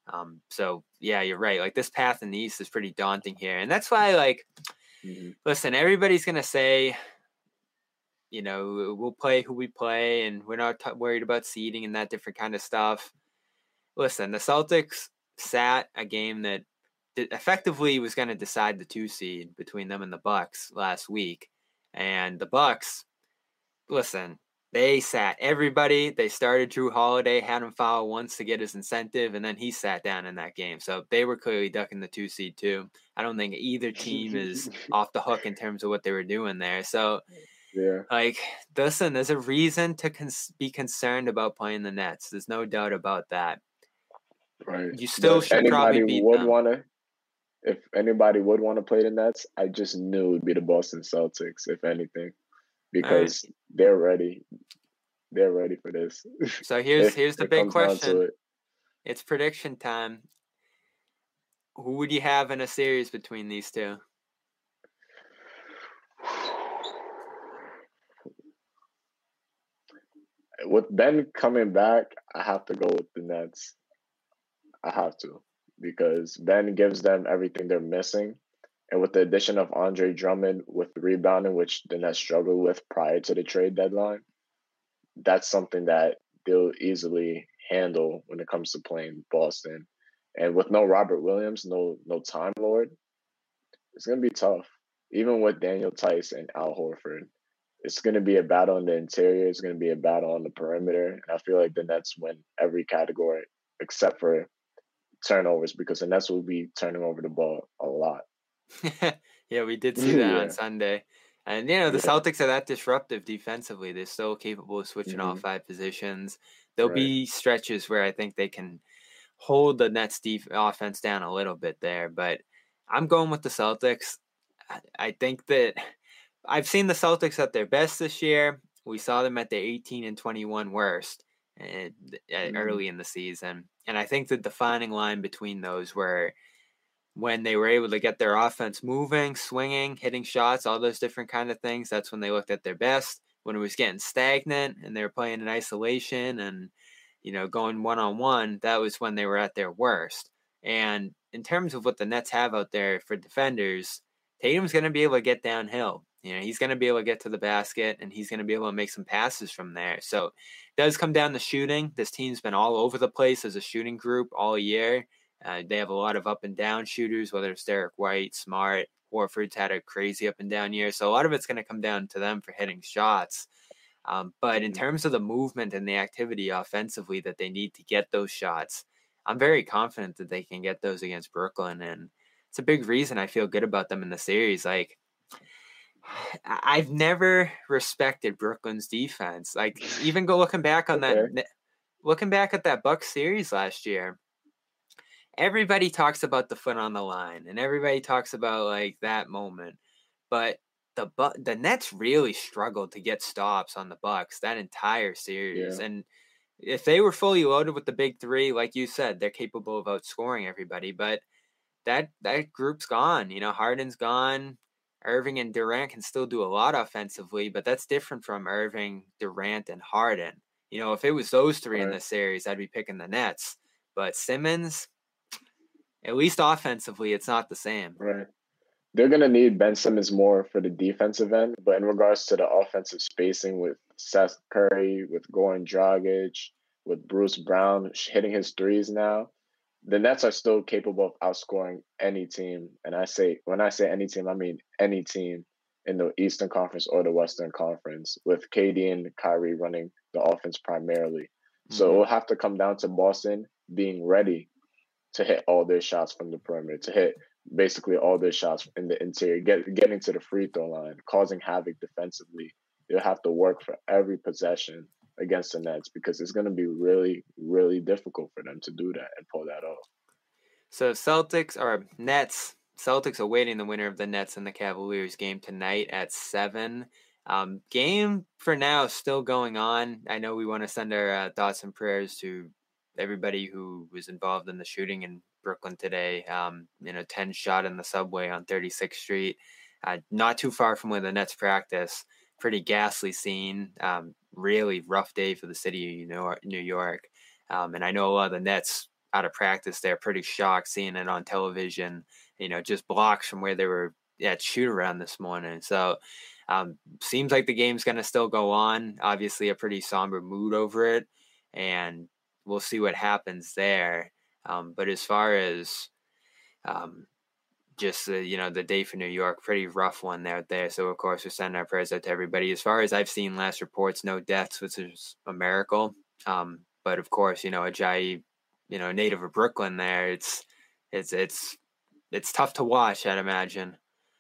Um, so yeah, you're right. Like this path in the East is pretty daunting here. And that's why, like, mm-hmm. listen, everybody's going to say, you know, we'll play who we play and we're not t- worried about seeding and that different kind of stuff. Listen, the Celtics sat a game that effectively was going to decide the two seed between them and the Bucks last week. And the Bucks, listen, they sat everybody. They started Drew Holiday, had him foul once to get his incentive, and then he sat down in that game. So they were clearly ducking the two seed too. I don't think either team is off the hook in terms of what they were doing there. So, yeah, like, listen, there's a reason to cons- be concerned about playing the Nets. There's no doubt about that. Right. You still but should probably beat would them. Wanna, if anybody would want to play the Nets, I just knew it would be the Boston Celtics, if anything, because right. they're ready. They're ready for this. So here's here's the big question. It. It's prediction time. Who would you have in a series between these two? With Ben coming back, I have to go with the Nets. I have to, because Ben gives them everything they're missing. And with the addition of Andre Drummond with rebounding, which the Nets struggled with prior to the trade deadline, that's something that they'll easily handle when it comes to playing Boston. And with no Robert Williams, no no Time Lord, it's going to be tough. Even with Daniel Tice and Al Horford, it's going to be a battle in the interior. It's going to be a battle on the perimeter. And I feel like the Nets win every category except for turnovers, because the Nets will be turning over the ball a lot. Yeah, we did see that yeah. on Sunday. And, you know, the yeah. Celtics are that disruptive defensively. They're so capable of switching mm-hmm. all five positions. There'll right. be stretches where I think they can hold the Nets def- offense down a little bit there. But I'm going with the Celtics. I think that I've seen the Celtics at their best this year. We saw them at their eighteen and twenty-one worst uh, mm-hmm. early in the season. And I think the defining line between those were when they were able to get their offense moving, swinging, hitting shots, all those different kind of things. That's when they looked at their best. When it was getting stagnant and they were playing in isolation and, you know, going one-on-one, that was when they were at their worst. And in terms of what the Nets have out there for defenders, Tatum's going to be able to get downhill. You know, he's going to be able to get to the basket and he's going to be able to make some passes from there. So it does come down to shooting. This team's been all over the place as a shooting group all year. Uh, they have a lot of up and down shooters, whether it's Derek White, Smart, Horford's had a crazy up and down year. So a lot of it's going to come down to them for hitting shots. Um, but in terms of the movement and the activity offensively that they need to get those shots, I'm very confident that they can get those against Brooklyn. And it's a big reason I feel good about them in the series. Like, I've never respected Brooklyn's defense. Like, even go looking back on okay. that, looking back at that Bucks series last year, everybody talks about the foot on the line and everybody talks about like that moment, but the the Nets really struggled to get stops on the Bucks that entire series. Yeah. And if they were fully loaded with the big three, like you said, they're capable of outscoring everybody. But that that group's gone. You know, Harden's gone. Irving and Durant can still do a lot offensively, but that's different from Irving, Durant, and Harden. You know, if it was those three right. in the series, I'd be picking the Nets. But Simmons, at least offensively, it's not the same. Right. They're going to need Ben Simmons more for the defensive end, but in regards to the offensive spacing with Seth Curry, with Goran Dragic, with Bruce Brown hitting his threes now, the Nets are still capable of outscoring any team. And I say, when I say any team, I mean any team in the Eastern Conference or the Western Conference, with K D and Kyrie running the offense primarily. Mm-hmm. So it will have to come down to Boston being ready to hit all their shots from the perimeter, to hit basically all their shots in the interior, get, getting to the free throw line, causing havoc defensively. They'll have to work for every possession against the Nets, because it's going to be really, really difficult for them to do that and pull that off. So Celtics or Nets, Celtics awaiting the winner of the Nets and the Cavaliers game tonight at seven. Um, game for now still going on. I know we want to send our uh, thoughts and prayers to everybody who was involved in the shooting in Brooklyn today. Um, you know, ten shot in the subway on thirty-sixth Street, uh, not too far from where the Nets practice. Pretty ghastly scene. Um, really rough day for the city of New York. New York. Um, and I know a lot of the Nets out of practice. They're pretty shocked seeing it on television, you know, just blocks from where they were at shoot around this morning. So um, seems like the game's going to still go on. Obviously a pretty somber mood over it, and we'll see what happens there. Um, but as far as um, just, uh, you know, the day for New York, pretty rough one there. there. So, of course, we're sending our prayers out to everybody. As far as I've seen last reports, no deaths, which is a miracle. Um, but, of course, you know, Ajayi, you know, native of Brooklyn there, it's, it's, it's, it's tough to watch, I'd imagine.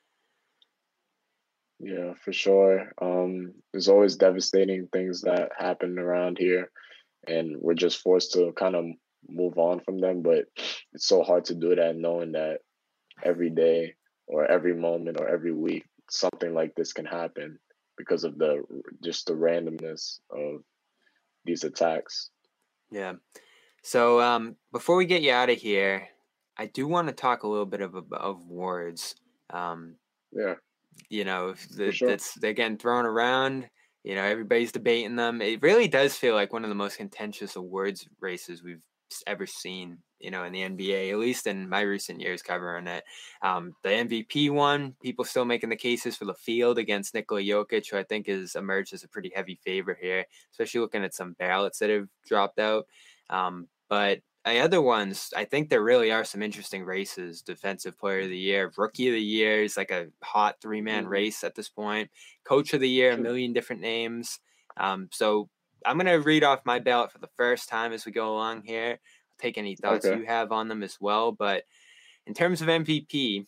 Yeah, for sure. Um, there's always devastating things that happen around here, and we're just forced to kind of move on from them. But it's so hard to do that knowing that every day or every moment or every week something like this can happen because of the just the randomness of these attacks. Yeah. So um, before we get you out of here, I do want to talk a little bit of of words. Um, yeah. You know, the, sure. that's they're getting thrown around. You know, everybody's debating them. It really does feel like one of the most contentious awards races we've ever seen, you know, in the N B A, at least in my recent years covering it. Um, the M V P one, people still making the cases for the field against Nikola Jokic, who I think has emerged as a pretty heavy favorite here, especially looking at some ballots that have dropped out. Um, but the other ones, I think there really are some interesting races. Defensive Player of the Year, Rookie of the Year is like a hot three-man mm-hmm. race at this point. Coach of the Year, a million different names. Um, so I'm going to read off my ballot for the first time as we go along here. I'll take any thoughts okay. you have on them as well. But in terms of M V P,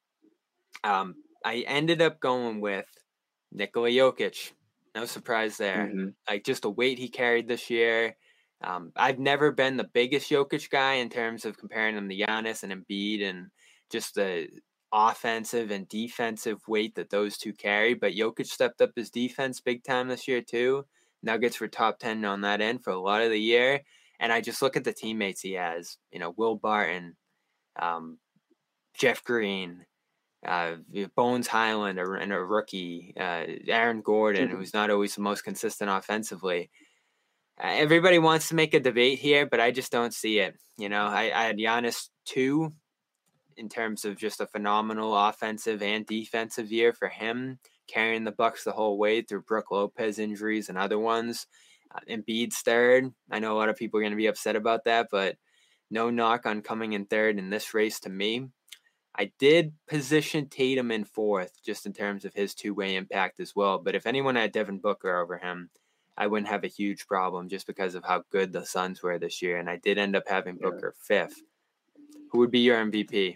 um, I ended up going with Nikola Jokic. No surprise there. Mm-hmm. Like just the weight he carried this year. Um, I've never been the biggest Jokic guy in terms of comparing him to Giannis and Embiid and just the offensive and defensive weight that those two carry. But Jokic stepped up his defense big time this year too. Nuggets were top ten on that end for a lot of the year. And I just look at the teammates he has, you know, Will Barton, um, Jeff Green, uh, Bones Highland, and a rookie, uh, Aaron Gordon, mm-hmm. who's not always the most consistent offensively. Uh, everybody wants to make a debate here, but I just don't see it. You know, I, I had Giannis two in terms of just a phenomenal offensive and defensive year for him, carrying the Bucks the whole way through Brook Lopez injuries and other ones. Uh, Embiid's third. I know a lot of people are going to be upset about that, but no knock on coming in third in this race to me. I did position Tatum in fourth just in terms of his two-way impact as well, but if anyone had Devin Booker over him, I wouldn't have a huge problem just because of how good the Suns were this year. And I did end up having yeah. Booker fifth. Who would be your M V P?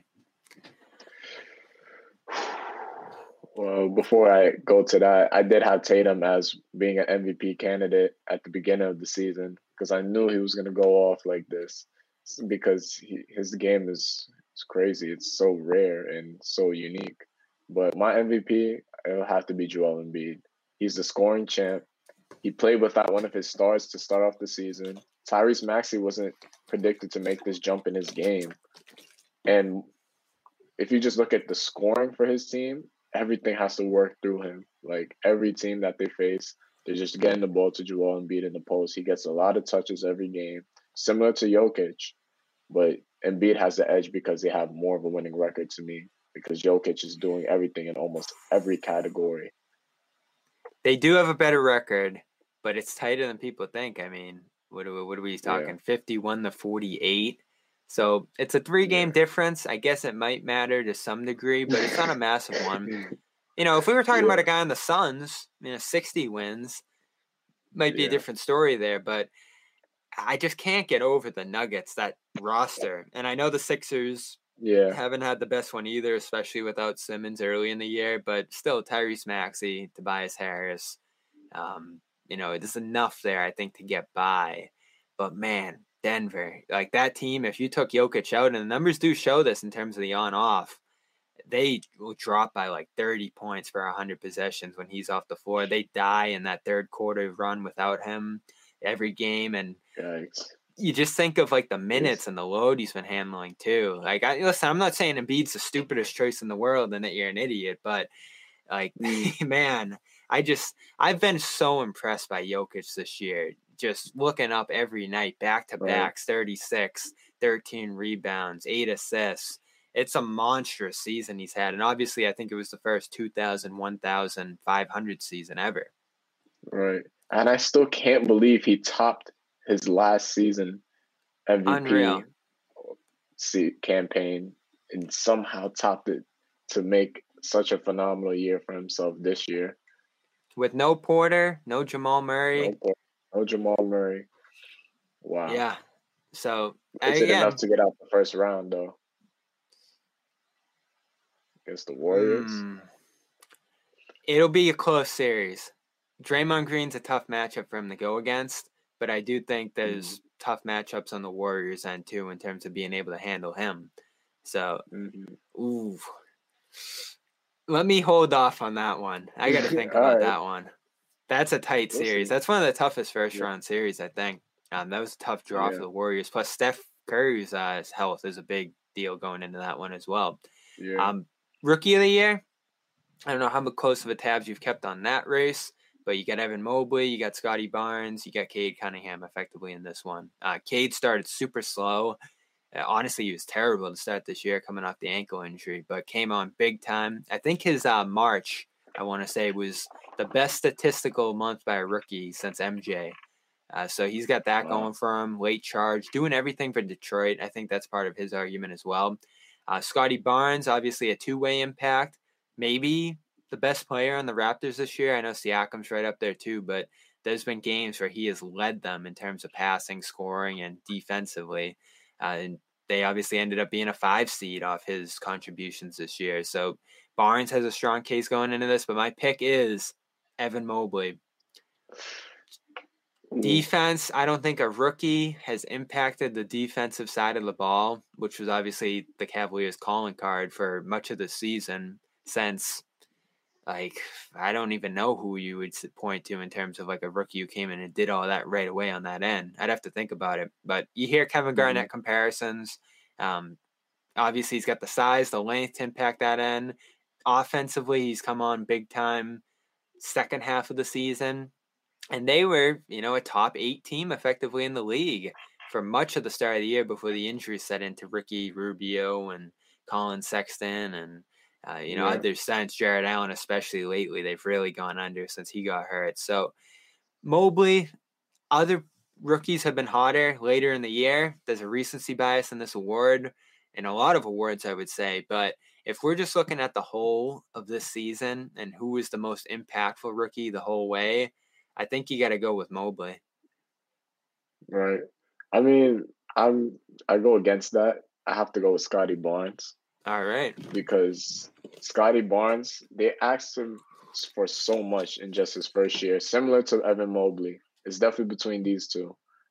Well, before I go to that, I did have Tatum as being an M V P candidate at the beginning of the season because I knew he was going to go off like this because he, his game is it's crazy. It's so rare and so unique. But my M V P, it'll have to be Joel Embiid. He's the scoring champ. He played without one of his stars to start off the season. Tyrese Maxey wasn't predicted to make this jump in his game. And if you just look at the scoring for his team, everything has to work through him. Like every team that they face, they're just getting the ball to Joel Embiid in the post. He gets a lot of touches every game, similar to Jokic. But Embiid has the edge because they have more of a winning record to me because Jokic is doing everything in almost every category. They do have a better record, but it's tighter than people think. I mean, what are, what are we talking? Yeah. fifty-one to forty-eight. So it's a three-game yeah. difference. I guess it might matter to some degree, but it's not a massive one. You know, if we were talking yeah. about a guy on the Suns, you know, sixty wins, might be yeah. a different story there. But I just can't get over the Nuggets, that roster. And I know the Sixers yeah. haven't had the best one either, especially without Simmons early in the year. But still, Tyrese Maxey, Tobias Harris, um, you know, there's enough there, I think, to get by. But, man, Denver, like that team, if you took Jokic out, and the numbers do show this in terms of the on-off, they will drop by like thirty points for one hundred possessions when he's off the floor. They die in that third quarter run without him every game. And Yikes. You just think of like the minutes yes. and the load he's been handling too. Like, I, listen, I'm not saying Embiid's the stupidest choice in the world and that you're an idiot, but like, mm. man, I just, I've been so impressed by Jokic this year. Just looking up every night, back to backs, thirty-six, thirteen rebounds, eight assists. It's a monstrous season he's had. And obviously, I think it was the first two thousand, one thousand five hundred season ever. Right. And I still can't believe he topped his last season M V P Unreal. campaign and somehow topped it to make such a phenomenal year for himself this year. With no Porter, no Jamal Murray. No, no Jamal Murray. Wow. Yeah. So, Is it again, enough to get out the first round, though? Against the Warriors? Mm, it'll be a close series. Draymond Green's a tough matchup for him to go against, but I do think there's mm. tough matchups on the Warriors end, too, in terms of being able to handle him. So, mm-hmm. ooh. Let me hold off on that one. I got to think about right. that one. That's a tight we'll series. See. That's one of the toughest first-round yeah. series, I think. Um, that was a tough draw yeah. for the Warriors. Plus, Steph Curry's uh, health is a big deal going into that one as well. Yeah. Um, Rookie of the year, I don't know how close of a tabs you've kept on that race, but you got Evan Mobley, you got Scotty Barnes, you got Cade Cunningham effectively in this one. Uh, Cade started super slow. Uh, honestly, he was terrible to start this year coming off the ankle injury, but came on big time. I think his uh, March, I want to say, was the best statistical month by a rookie since M J. Uh, so he's got that wow. going for him. Late charge, doing everything for Detroit. I think that's part of his argument as well. Uh, Scotty Barnes, obviously a two-way impact. Maybe the best player on the Raptors this year. I know Siakam's right up there too, but there's been games where he has led them in terms of passing, scoring, and defensively. Uh, and they obviously ended up being a five seed off his contributions this year. So Barnes has a strong case going into this, but my pick is Evan Mobley. Defense, I don't think a rookie has impacted the defensive side of the ball, which was obviously the Cavaliers' calling card for much of the season since, like, I don't even know who you would point to in terms of, like, a rookie who came in and did all that right away on that end. I'd have to think about it. But you hear Kevin Garnett mm-hmm. comparisons. Um, obviously, he's got the size, the length to impact that end. Offensively, he's come on big time second half of the season. And they were, you know, a top eight team effectively in the league for much of the start of the year before the injuries set into Ricky Rubio and Colin Sexton and, uh, you know, yeah. other since Jared Allen, especially lately. They've really gone under since he got hurt. So Mobley, other rookies have been hotter later in the year. There's a recency bias in this award and a lot of awards, I would say. But if we're just looking at the whole of this season and who was the most impactful rookie the whole way, I think you got to go with Mobley. Right. I mean, I'm I go against that. I have to go with Scotty Barnes. All right. Because Scotty Barnes, they asked him for so much in just his first year, similar to Evan Mobley. It's definitely between these two.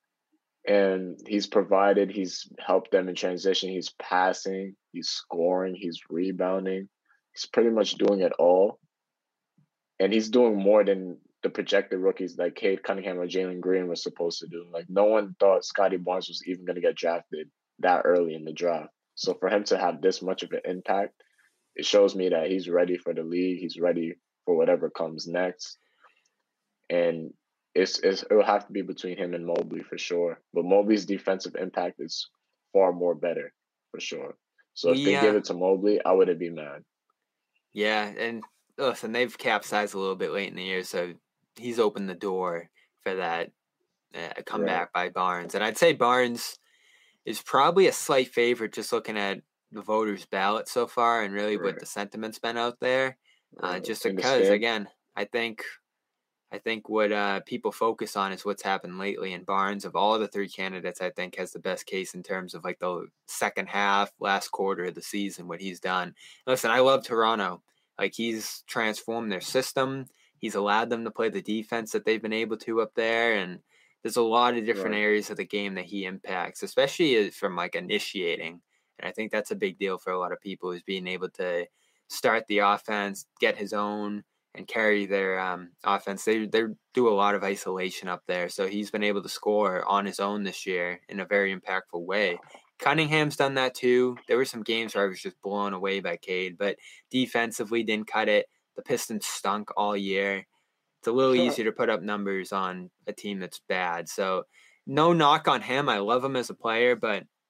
And he's provided, he's helped them in transition. He's passing, he's scoring, he's rebounding. He's pretty much doing it all. And he's doing more than the projected rookies like Cade Cunningham or Jalen Green was supposed to do. Like, no one thought Scotty Barnes was even going to get drafted that early in the draft. So for him to have this much of an impact, it shows me that he's ready for the league. He's ready for whatever comes next. And it's, it's it'll have to be between him and Mobley for sure. But Mobley's defensive impact is far more better for sure. So if yeah. they give it to Mobley, I wouldn't be mad. Yeah, and listen, they've capsized a little bit late in the year, so he's opened the door for that uh, comeback right. by Barnes. And I'd say Barnes is probably a slight favorite just looking at the voters' ballot so far and really right. what the sentiment's been out there. Uh, just because, again, I think I think what uh, people focus on is what's happened lately. And Barnes, of all the three candidates, I think has the best case in terms of like the second half, last quarter of the season, what he's done. Listen, I love Toronto. Like, he's transformed their system. He's allowed them to play the defense that they've been able to up there. And there's a lot of different right. areas of the game that he impacts, especially from like initiating. And I think that's a big deal for a lot of people, is being able to start the offense, get his own, and carry their um, offense. They they do a lot of isolation up there. So he's been able to score on his own this year in a very impactful way. Cunningham's done that too. There were some games where I was just blown away by Cade, but defensively didn't cut it. The Pistons stunk all year. It's a little sure. easier to put up numbers on a team that's bad. So no knock on him. I love him as a player, but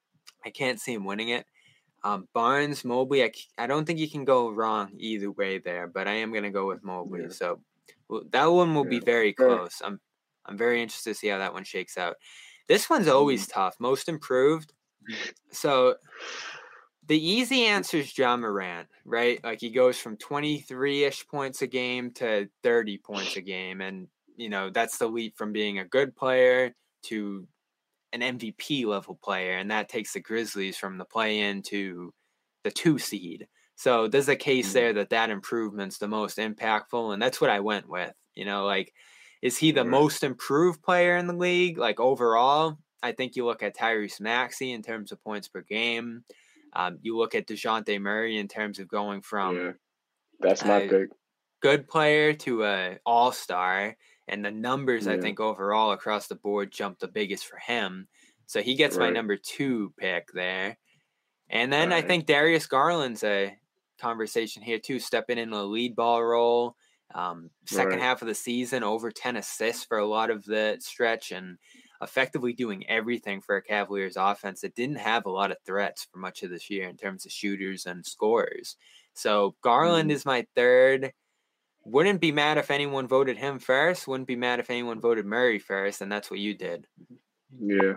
I can't see him winning it. Um, Barnes, Mobley, I, I don't think you can go wrong either way there, but I am going to go with Mobley. Yeah. So well, that one will Yeah. be very Sure. close. I'm I'm very interested to see how that one shakes out. This one's always tough. Most improved. So the easy answer is Ja Morant, right? Like he goes from twenty-three-ish points a game to thirty points a game. And, you know, that's the leap from being a good player to an M V P level player. And that takes the Grizzlies from the play-in to the two seed. So there's a case there that that improvement's the most impactful. And that's what I went with, you know, like, is he the Right. most improved player in the league? Like overall, I think you look at Tyrese Maxey in terms of points per game. Um, you look at DeJounte Murray in terms of going from Yeah. That's my a pick. good player to a all-star. And the numbers, I Yeah. think, overall across the board jumped the biggest for him. So he gets my Right. number two pick there. And then I Alright. think Darius Garland's a conversation here too, stepping in a lead ball role. Um, second Right. half of the season, over ten assists for a lot of the stretch, and effectively doing everything for a Cavaliers offense that didn't have a lot of threats for much of this year in terms of shooters and scorers. So Garland Mhm. is my third. Wouldn't be mad if anyone voted him first. Wouldn't be mad if anyone voted Murray first, and that's what you did. Yeah.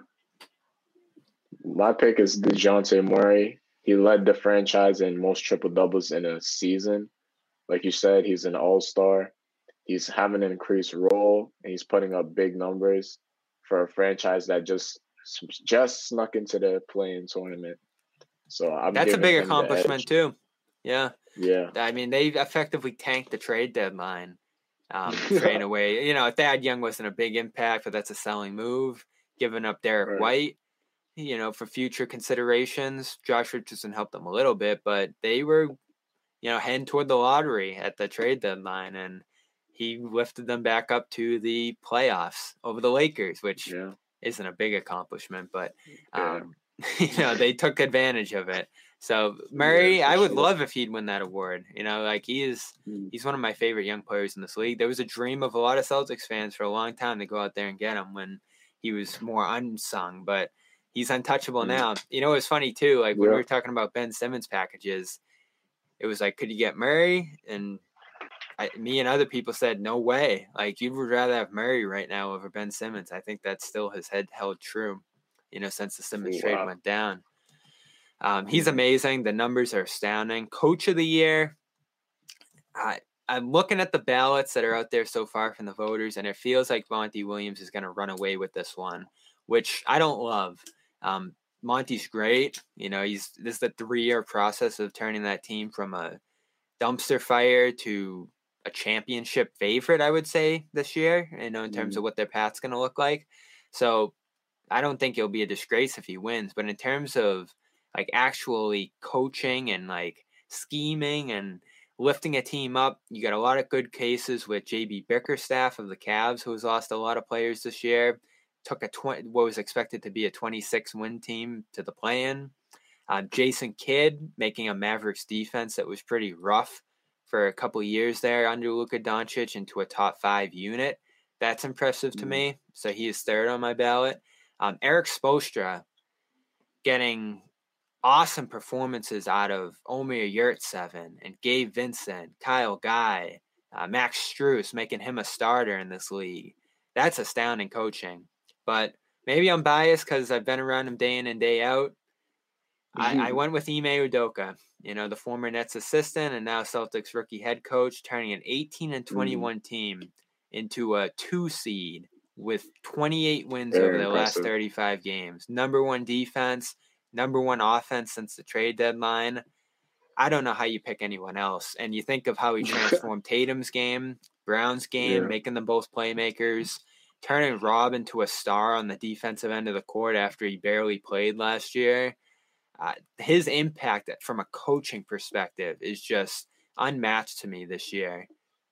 My pick is DeJounte Murray. He led the franchise in most triple doubles in a season. Like you said, he's an all-star. He's having an increased role, and he's putting up big numbers for a franchise that just just snuck into the play-in tournament. So I'm That's a giving big him the accomplishment edge. too. Yeah. Yeah. I mean, they effectively tanked the trade deadline, um, trading away. You know, Thad Young wasn't a big impact, but that's a selling move. Giving up Derek Right. White, you know, for future considerations. Josh Richardson helped them a little bit, but they were, you know, heading toward the lottery at the trade deadline, and he lifted them back up to the playoffs over the Lakers, which Yeah. isn't a big accomplishment, but Yeah. um, you know, they took advantage of it. So Murray, Yeah, for I would sure. love if he'd win that award. You know, like he is, Mm. he's one of my favorite young players in this league. There was a dream of a lot of Celtics fans for a long time to go out there and get him when he was more unsung, but he's untouchable Mm. now. You know, it's funny too. Like when we Yeah. were talking about Ben Simmons packages, it was like, could you get Murray? And I, me and other people said, no way. Like you would rather have Murray right now over Ben Simmons. I think that still has had held true, you know, since the Simmons Oh, trade wow. went down. Um, he's Mhm. amazing. The numbers are astounding. Coach of the year. I, I'm looking at the ballots that are out there so far from the voters, and it feels like Monty Williams is going to run away with this one, which I don't love. Um, Monty's great. You know, he's this is the three-year process of turning that team from a dumpster fire to a championship favorite, I would say, this year, you know, in terms of what their path's going to look like. So I don't think it'll be a disgrace if he wins, but in terms of like actually coaching and like scheming and lifting a team up, you got a lot of good cases with J B Bickerstaff of the Cavs, who has lost a lot of players this year, took a twenty, what was expected to be a twenty-six win team to the play-in. Uh, Jason Kidd making a Mavericks defense that was pretty rough for a couple of years there under Luka Doncic into a top five unit. That's impressive to Mm. me. So he is third on my ballot. Um, Eric Spoelstra getting awesome performances out of Omer Yurtseven and Gabe Vincent, Kyle Guy, uh, Max Strus, making him a starter in this league. That's astounding coaching. But maybe I'm biased because I've been around him day in and day out. I, I went with Ime Udoka, you know, the former Nets assistant and now Celtics rookie head coach, turning an eighteen and twenty-one team into a two seed with twenty-eight wins Very over the last impressive. thirty-five games. Number one defense, number one offense since the trade deadline. I don't know how you pick anyone else. And you think of how he transformed Tatum's game, Brown's game, Yeah. making them both playmakers, turning Rob into a star on the defensive end of the court after he barely played last year. Uh, his impact from a coaching perspective is just unmatched to me this year.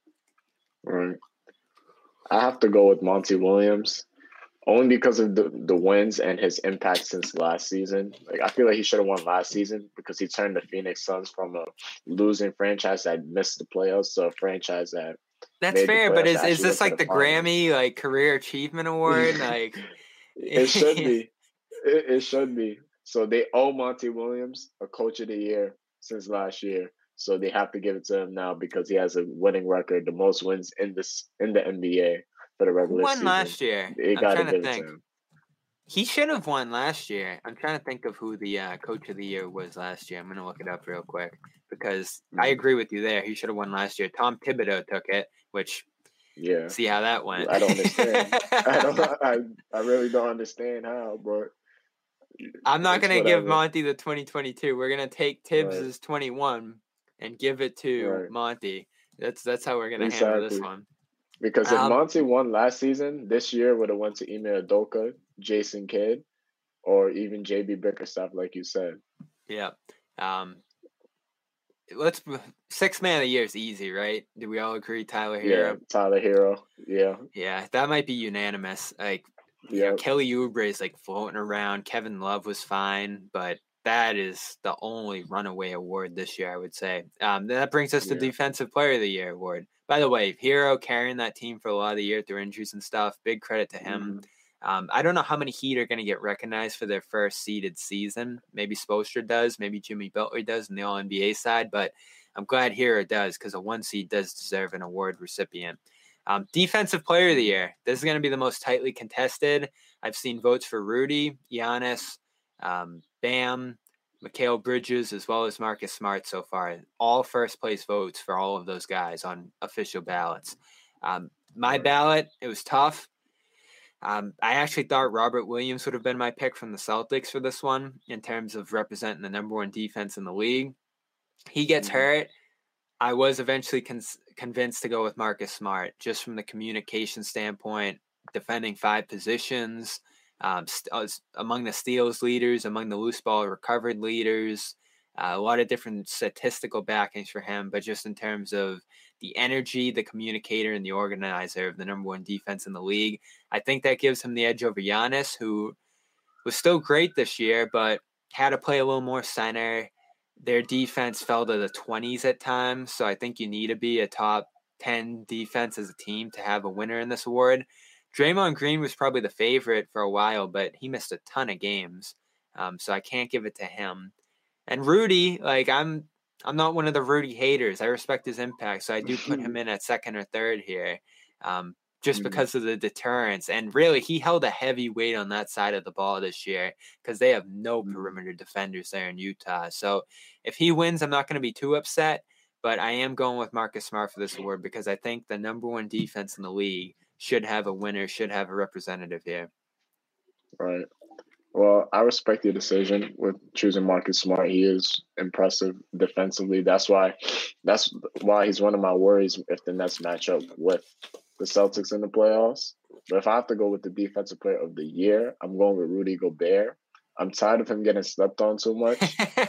Right. I have to go with Monty Williams, only because of the, the wins and his impact since last season. Like I feel like he should have won last season because he turned the Phoenix Suns from a losing franchise that missed the playoffs to a franchise that That's made the fair, but playoffs, is, is actually this went to like the finals. Grammy like career achievement award? Like It should be. It, it should be. So they owe Monty Williams a Coach of the Year since last year. So they have to give it to him now because he has a winning record, the most wins in this in the N B A for the Who regular won season. last year? They I'm got to trying to give it to think. him. He should have won last year. I'm trying to think of who the uh, Coach of the Year was last year. I'm going to look it up real quick because I Mm. agree with you there. He should have won last year. Tom Thibodeau took it, which Yeah, see how that went. I don't understand. I don't. I I really don't understand how, but I'm not it's going to give whatever. Monty the twenty twenty-two. We're going to take Tibbs's Right. twenty-one and give it to Right. Monty. That's that's how we're going to handle this Exactly. one. Because if Um, Monty won last season, this year would have went to Ime Udoka, Jason Kidd, or even J B Bickerstaff, like you said. Yeah. Um, let's six man of the year is easy, right? Do we all agree, Tyler Hero? Yeah, Tyler Hero. Yeah. Yeah, that might be unanimous. Like, you Yeah. know, Kelly Oubre is like floating around. Kevin Love was fine, but that is the only runaway award this year, I would say. Um, that brings us to Yeah. Defensive Player of the Year award. By the way, Hero carrying that team for a lot of the year through injuries and stuff. Big credit to him. Mm-hmm. Um, I don't know how many Heat are going to get recognized for their first seeded season. Maybe Spoelstra does. Maybe Jimmy Butler does on the All N B A side. But I'm glad Hero does because a one seed does deserve an award recipient. Um, Defensive Player of the Year. This is going to be the most tightly contested. I've seen votes for Rudy, Giannis, um, Bam, Mikal Bridges, as well as Marcus Smart so far. All first place votes for all of those guys on official ballots. Um, my Right. ballot, it was tough. Um, I actually thought Robert Williams would have been my pick from the Celtics for this one in terms of representing the number one defense in the league. He gets Mm-hmm. hurt. I was eventually con- convinced to go with Marcus Smart just from the communication standpoint, defending five positions, um, st- among the steals leaders, among the loose ball recovered leaders, uh, a lot of different statistical backings for him, but just in terms of the energy, the communicator, and the organizer of the number one defense in the league, I think that gives him the edge over Giannis, who was still great this year, but had to play a little more center. Their defense fell to the twenties at times, so I think you need to be a top ten defense as a team to have a winner in this award. Draymond Green was probably the favorite for a while, but he missed a ton of games, um, so I can't give it to him. And Rudy, like I'm, I'm not one of the Rudy haters. I respect his impact, so I do put him in at second or third here, um, just Mm-hmm. because of the deterrence. And really, he held a heavy weight on that side of the ball this year because they have no Mm-hmm. perimeter defenders there in Utah. So if he wins, I'm not going to be too upset. But I am going with Marcus Smart for this award because I think the number one defense in the league should have a winner, should have a representative here. Right. Well, I respect your decision with choosing Marcus Smart. He is impressive defensively. That's why that's why he's one of my worries if the Nets match up with the Celtics in the playoffs. But if I have to go with the defensive player of the year, I'm going with Rudy Gobert. I'm tired of him getting slept on too much.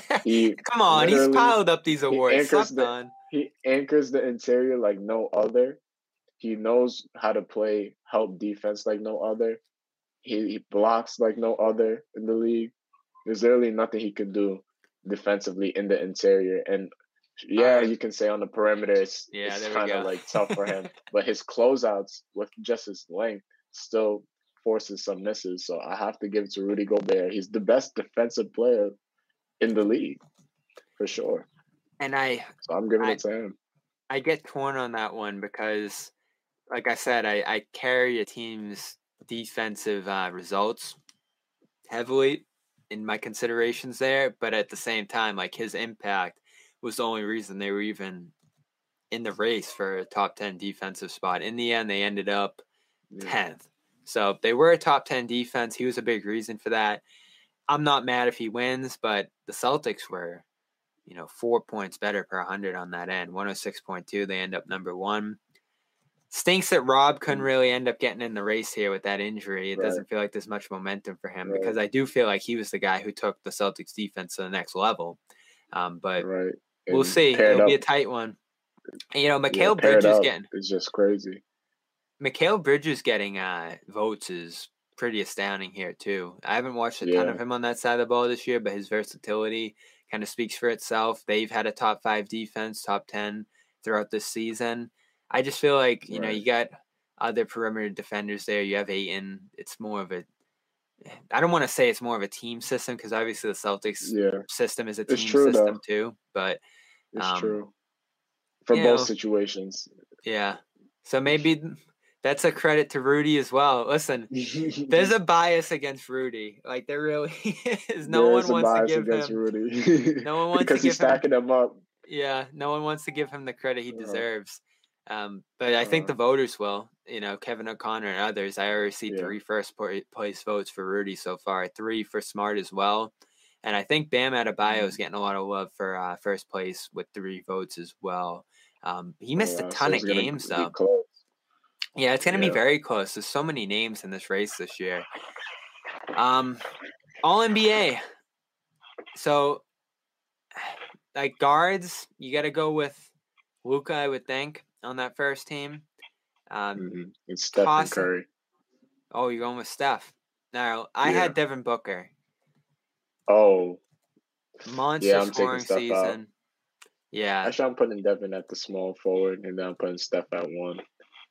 He Come on, he's literally- piled up these he awards. anchors Slept the- on. He anchors the interior like no other. He knows how to play help defense like no other. He, he blocks like no other in the league. There's literally nothing he can do defensively in the interior. And yeah, Alright. you can say on the perimeter it's, Yeah, it's there we kind go. of like tough for him. But his closeouts with just his length still forces some misses. So I have to give it to Rudy Gobert. He's the best defensive player in the league for sure. And I, So I'm giving I- it to him. I get torn on that one because, like I said, I, I carry a team's defensive uh, results heavily in my considerations there, but at the same time, like his impact was the only reason they were even in the race for a top ten defensive spot. In the end, they ended up Yeah. tenth. So they were a top ten defense. He was a big reason for that. I'm not mad if he wins, but the Celtics were, you know, four points better per one hundred on that end. one oh six point two, they end up number one. Stinks that Rob couldn't Mm. really end up getting in the race here with that injury. It Right. doesn't feel like there's much momentum for him Right. because I do feel like he was the guy who took the Celtics defense to the next level. Um, but Right. we'll And see. paired It'll be a up- tight one. And, you know, yeah, Mikal paired Bridges up getting is just crazy. Mikal Bridges getting uh, votes is pretty astounding here too. I haven't watched a ton Yeah. of him on that side of the ball this year, but his versatility kind of speaks for itself. They've had a top five defense, top ten throughout this season. I just feel like, you know, Right. you got other perimeter defenders there. You have Ayton. It's more of a I don't want to say it's more of a team system because obviously the Celtics Yeah, system is a it's team true system though. too. But It's um, true for you both know, situations. yeah. So maybe that's a credit to Rudy as well. Listen, there's a bias against Rudy. Like there really is. No There one is a wants to bias give against him. Rudy No one wants to because he's give him. stacking them up. Yeah, no one wants to give him the credit he Uh, deserves. Um, but I think uh, the voters will. You know, Kevin O'Connor and others. I already see yeah. three first place votes for Rudy so far. Three for Smart as well. And I think Bam Adebayo is Mm. getting a lot of love for uh, first place with three votes as well. Um, he Oh missed a wow, so ton it's of gonna games be though. close. Yeah, it's going to be Yeah. very close. There's so many names in this race this year. Um, All N B A. So, like guards, you got to go with Luka, I would think, on that first team. Um, Mm-hmm. It's Stephen toss. Curry. Oh, you're going with Steph. Now, I Yeah. had Devin Booker. Oh. Monster Yeah, I'm taking scoring Steph out. season. Yeah. Actually, I'm putting Devin at the small forward, and then I'm putting Steph at one.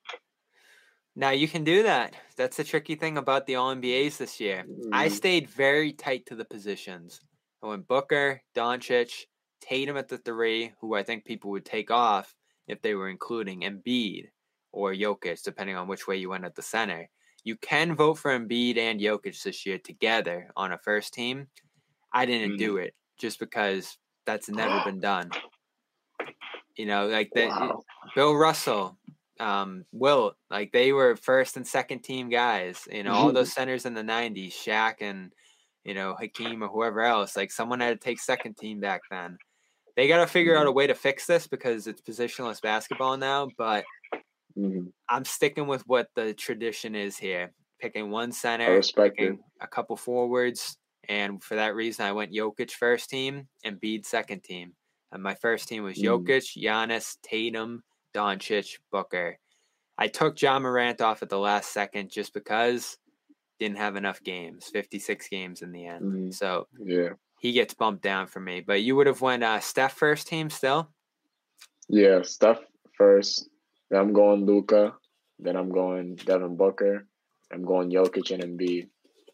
Now you can do that. That's the tricky thing about the All N B As this year. I Mm-hmm. stayed very tight to the positions. I went Booker, Doncic, Tatum at the three, who I think people would take off if they were including Embiid or Jokic, depending on which way you went at the center. You can vote for Embiid and Jokic this year together on a first team. I didn't Mm-hmm. do it just because that's never been done. You know, like that. Wow. Bill Russell, um, Wilt, like they were first and second team guys. You know, all those centers in the nineties, Shaq and you know Hakeem or whoever else. Like someone had to take second team back then. They got to figure mm-hmm. out a way to fix this because it's positionless basketball now. But Mm-hmm. I'm sticking with what the tradition is here: picking one I center, respect picking it. a couple forwards, and for that reason, I went Jokic first team and Embiid second team. And my first team was Mm-hmm. Jokic, Giannis, Tatum, Doncic, Booker. I took Ja Morant off at the last second just because didn't have enough games, fifty-six games in the end. Mm-hmm. So Yeah. he gets bumped down for me. But you would have went uh, Steph first team still? Yeah, Steph first. Then I'm going Luka. Then I'm going Devin Booker. I'm going Jokic and Embiid.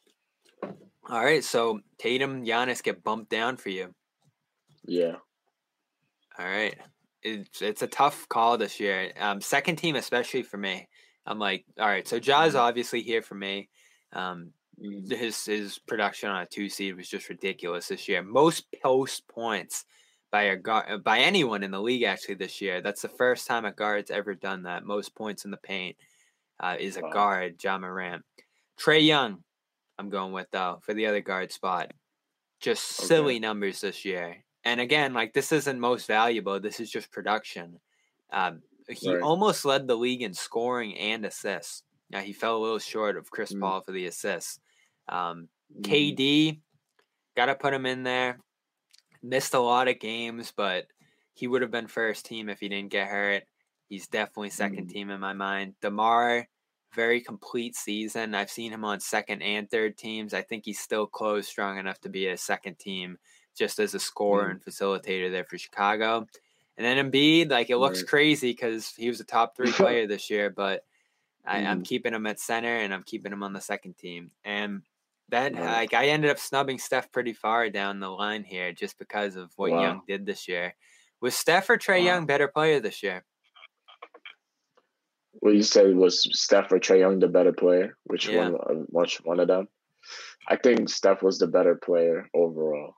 All right, so Tatum, Giannis get bumped down for you. Yeah. All right. It's it's a tough call this year. Um, second team, especially for me. I'm like, all right, so Ja's Mm-hmm. obviously here for me. Um, Mm-hmm. his his production on a two seed was just ridiculous this year. Most post points by a guard, by anyone in the league actually this year. That's the first time a guard's ever done that. Most points in the paint uh, is a Wow. guard, Ja Morant. Trae Young, I'm going with though for the other guard spot. Just silly Okay. numbers this year. And again, like this isn't most valuable. This is just production. Um, he Right. almost led the league in scoring and assists. Now he fell a little short of Chris Mm-hmm. Paul for the assists. Um, Mm-hmm. K D, got to put him in there. Missed a lot of games, but he would have been first team if he didn't get hurt. He's definitely second Mm-hmm. team in my mind. DeMar, very complete season. I've seen him on second and third teams. I think he's still close strong enough to be a second team just as a scorer Mm-hmm. and facilitator there for Chicago. And then Embiid, like it looks Right. crazy because he was a top three player this year, but I, I'm Mm-hmm. keeping him at center and I'm keeping him on the second team. And that Right. like I ended up snubbing Steph pretty far down the line here just because of what Wow. Young did this year. Was Steph or Trae Wow. Young better player this year? What you said was Steph or Trae Young the better player? Which Yeah. one? uh, Which one of them? I think Steph was the better player overall.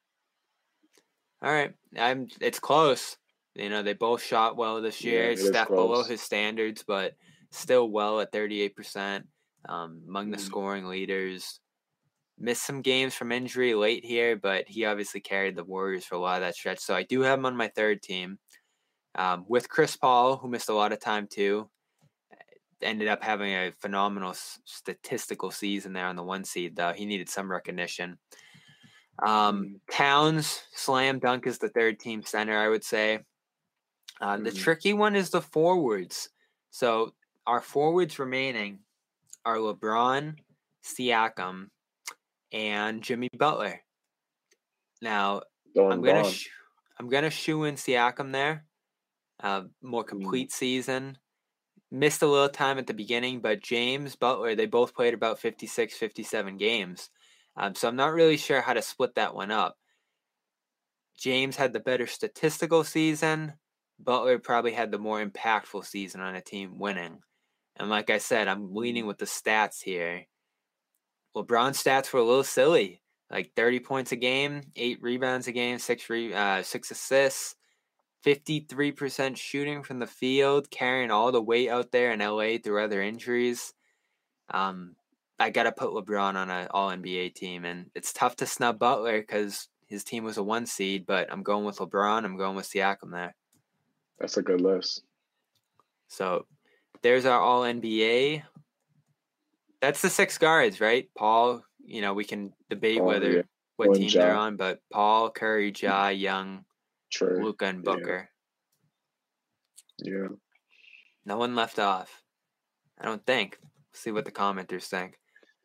All right. I'm it's close. You know, they both shot well this Yeah, year. it is Steph below close. his standards, but still well at thirty-eight percent. Um, among the Mm-hmm. scoring leaders. Missed some games from injury late here, but he obviously carried the Warriors for a lot of that stretch. So I do have him on my third team. Um, with Chris Paul, who missed a lot of time too. Ended up having a phenomenal s- statistical season there on the one seed, though. He needed some recognition. Um, Mm-hmm. Towns, slam dunk is the third team center, I would say. Uh, the Mm-hmm. tricky one is the forwards. So our forwards remaining are LeBron, Siakam, and Jimmy Butler. Now, Going I'm gonna Braun. sh- I'm gonna shoe in Siakam there. Uh, more Mm-hmm. complete season. missed a little time at the beginning, but James, Butler, they both played about fifty-six, fifty-seven games. Um, so I'm not really sure how to split that one up. James had the better statistical season. Butler probably had the more impactful season on a team winning. And like I said, I'm leaning with the stats here. LeBron's stats were a little silly, like thirty points a game, eight rebounds a game, six re- uh, six assists, fifty-three percent shooting from the field, carrying all the weight out there in L A through other injuries. Um, I got to put LeBron on an all N B A team, and it's tough to snub Butler because his team was a one seed, but I'm going with LeBron. I'm going with Siakam there. That's a good list. So there's our all N B A. That's the six guards, right? Paul, you know, we can debate Paul, whether yeah. what Paul team and they're Ja. on, but Paul, Curry, Ja, Young, True. Luka, and Booker. Yeah. No one left off. I don't think. See what the commenters think.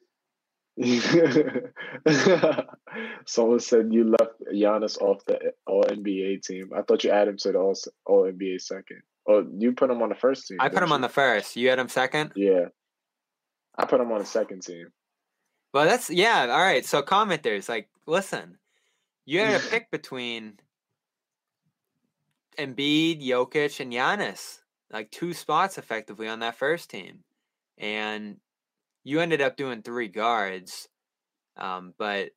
Someone said you left Giannis off the all N B A team. I thought you added him to the all all N B A second. Oh, you put him on the first team. I put didn't him you? on the first. You had him second? Yeah. I put him on the second team. Well, that's, yeah, all right. So commenters, like, listen, you had to pick between Embiid, Jokic, and Giannis, like two spots effectively on that first team. And you ended up doing three guards, um, but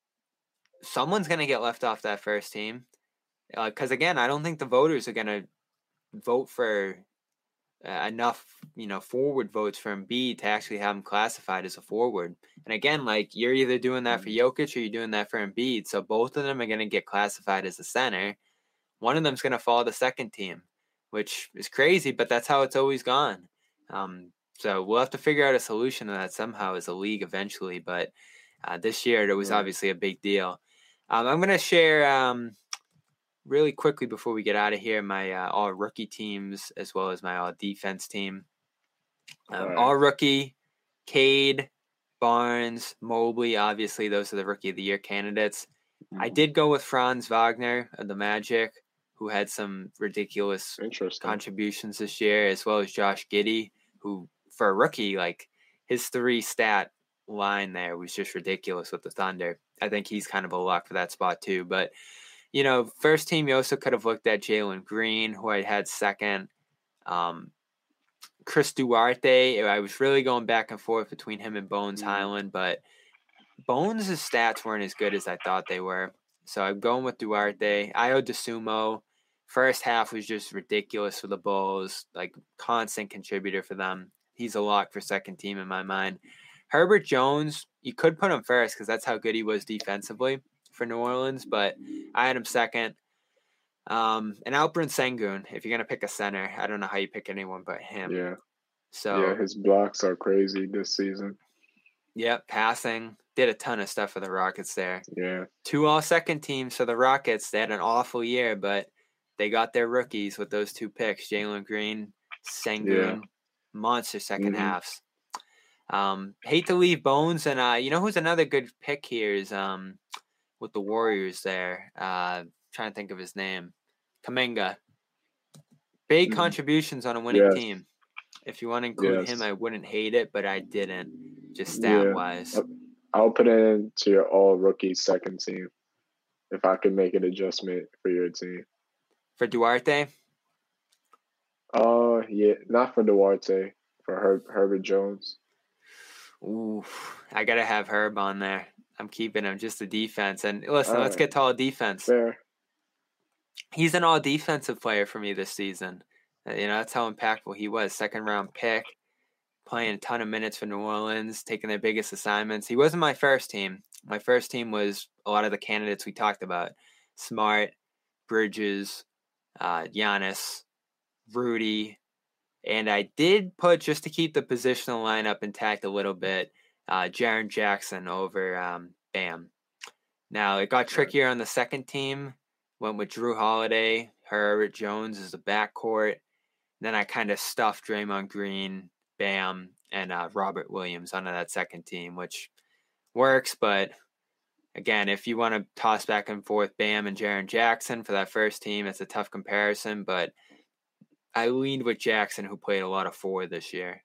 someone's going to get left off that first team. Because, uh, again, I don't think the voters are going to vote for uh, enough, you know, forward votes for Embiid to actually have him classified as a forward. And again, like, you're either doing that for Jokic or you're doing that for Embiid. So both of them are going to get classified as a center. One of them's going to fall the second team, which is crazy, but that's how it's always gone. Um, so we'll have to figure out a solution to that somehow as a league eventually. But uh, this year, it was Right. obviously a big deal. Um, I'm going to share um, really quickly before we get out of here my uh, all rookie teams as well as my all defense team. Um, All right. All rookie, Cade, Barnes, Mobley. Obviously, those are the rookie of the year candidates. I did go with Franz Wagner of the Magic, who had some ridiculous Interesting. contributions this year, as well as Josh Giddey, who, for a rookie, like, his three stat line there was just ridiculous with the Thunder. I think he's kind of a lock for that spot too. But, you know, first team, you also could have looked at Jalen Green, who I had second. Um, Chris Duarte, I was really going back and forth between him and Bones Mm-hmm. Highland, but Bones' stats weren't as good as I thought they were. So I'm going with Duarte. Io DeSumo, first half was just ridiculous for the Bulls, like constant contributor for them. He's a lock for second team in my mind. Herbert Jones, you could put him first because that's how good he was defensively for New Orleans, but I had him second. Um, and Alperen Sengun, if you're going to pick a center, I don't know how you pick anyone but him. Yeah. So Yeah, his blocks are crazy this season. yeah, passing. Did a ton of stuff for the Rockets there. Yeah. Two all-second teams for the Rockets. They had an awful year, but they got their rookies with those two picks, Jalen Green, Sengun, Yeah. monster second Mhm. halves. Um, hate to leave Bones, and uh, you know who's another good pick here is um, with the Warriors there. Uh, trying to think of his name. Kuminga. Big Mhm. contributions on a winning Yes. team. If you want to include Yes. him, I wouldn't hate it, but I didn't, just Yeah. stat-wise. I'll put it into your all rookie second team if I could make an adjustment for your team. For Duarte? Uh, yeah, not for Duarte, for Her- Herbert Jones. Ooh, I got to have Herb on there. I'm keeping him, just the defense. And listen, All let's right. get to all defense. Fair. He's an all defensive player for me this season. Uh, You know, that's how impactful he was. Second round pick, playing a ton of minutes for New Orleans, taking their biggest assignments. He wasn't my first team. My first team was a lot of the candidates we talked about. Smart, Bridges, uh, Giannis, Rudy. And I did put, just to keep the positional lineup intact a little bit, uh, Jaren Jackson over um, Bam. Now, it got trickier on the second team. Went with Drew Holiday, Herbert Jones as the backcourt. Then I kind of stuffed Draymond Green, Bam, and uh, Robert Williams onto that second team, which works. But again, if you want to toss back and forth Bam and Jaren Jackson for that first team, it's a tough comparison. But I leaned with Jackson, who played a lot of four this year.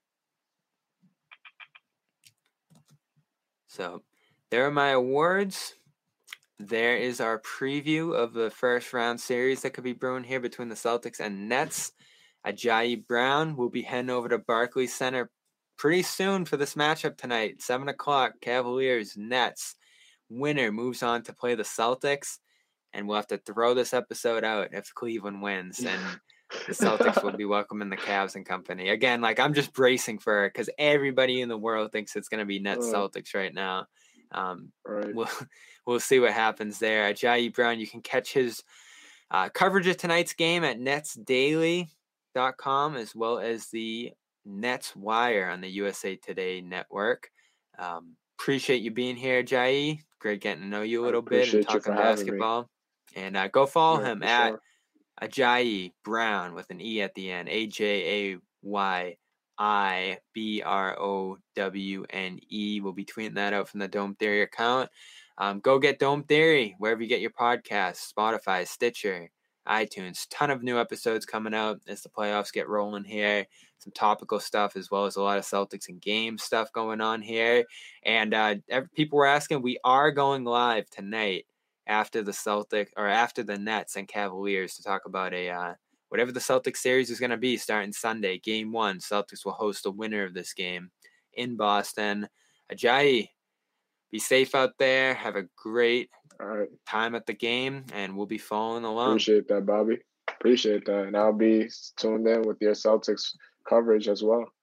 So there are my awards. There is our preview of the first round series that could be brewing here between the Celtics and Nets. Ajayi Brown will be heading over to Barclays Center pretty soon for this matchup tonight. seven o'clock, Cavaliers, Nets. Winner moves on to play the Celtics, and we'll have to throw this episode out if Cleveland wins, and the Celtics will be welcoming the Cavs and company. Again, like, I'm just bracing for it because everybody in the world thinks it's going to be Nets Uh, Celtics right now. Um, right. we'll, we'll see what happens there. Ajayi Brown, you can catch his uh, coverage of tonight's game at nets daily dot com as well as the Nets Wire on the U S A Today network. Um, appreciate you being here, Ajayi. Great getting to know you a I little bit and appreciate you talking for having me. basketball. And uh, go follow Yeah, him for at sure. Ajayi Brown with an E at the end. A J A Y I B R O W N E. We'll be tweeting that out from the Dome Theory account. Um, go get Dome Theory wherever you get your podcasts, Spotify, Stitcher, iTunes. Ton of new episodes coming out as the playoffs get rolling here. Some topical stuff as well as a lot of Celtics and game stuff going on here. And uh, people were asking, we are going live tonight after the Celtics or after the Nets and Cavaliers to talk about a uh, whatever the Celtics series is going to be starting Sunday. Game one, Celtics will host the winner of this game in Boston. Ajayi, be safe out there. Have a great All right. time at the game, and we'll be following along. Appreciate that, Bobby. Appreciate that. And I'll be tuned in with your Celtics coverage as well.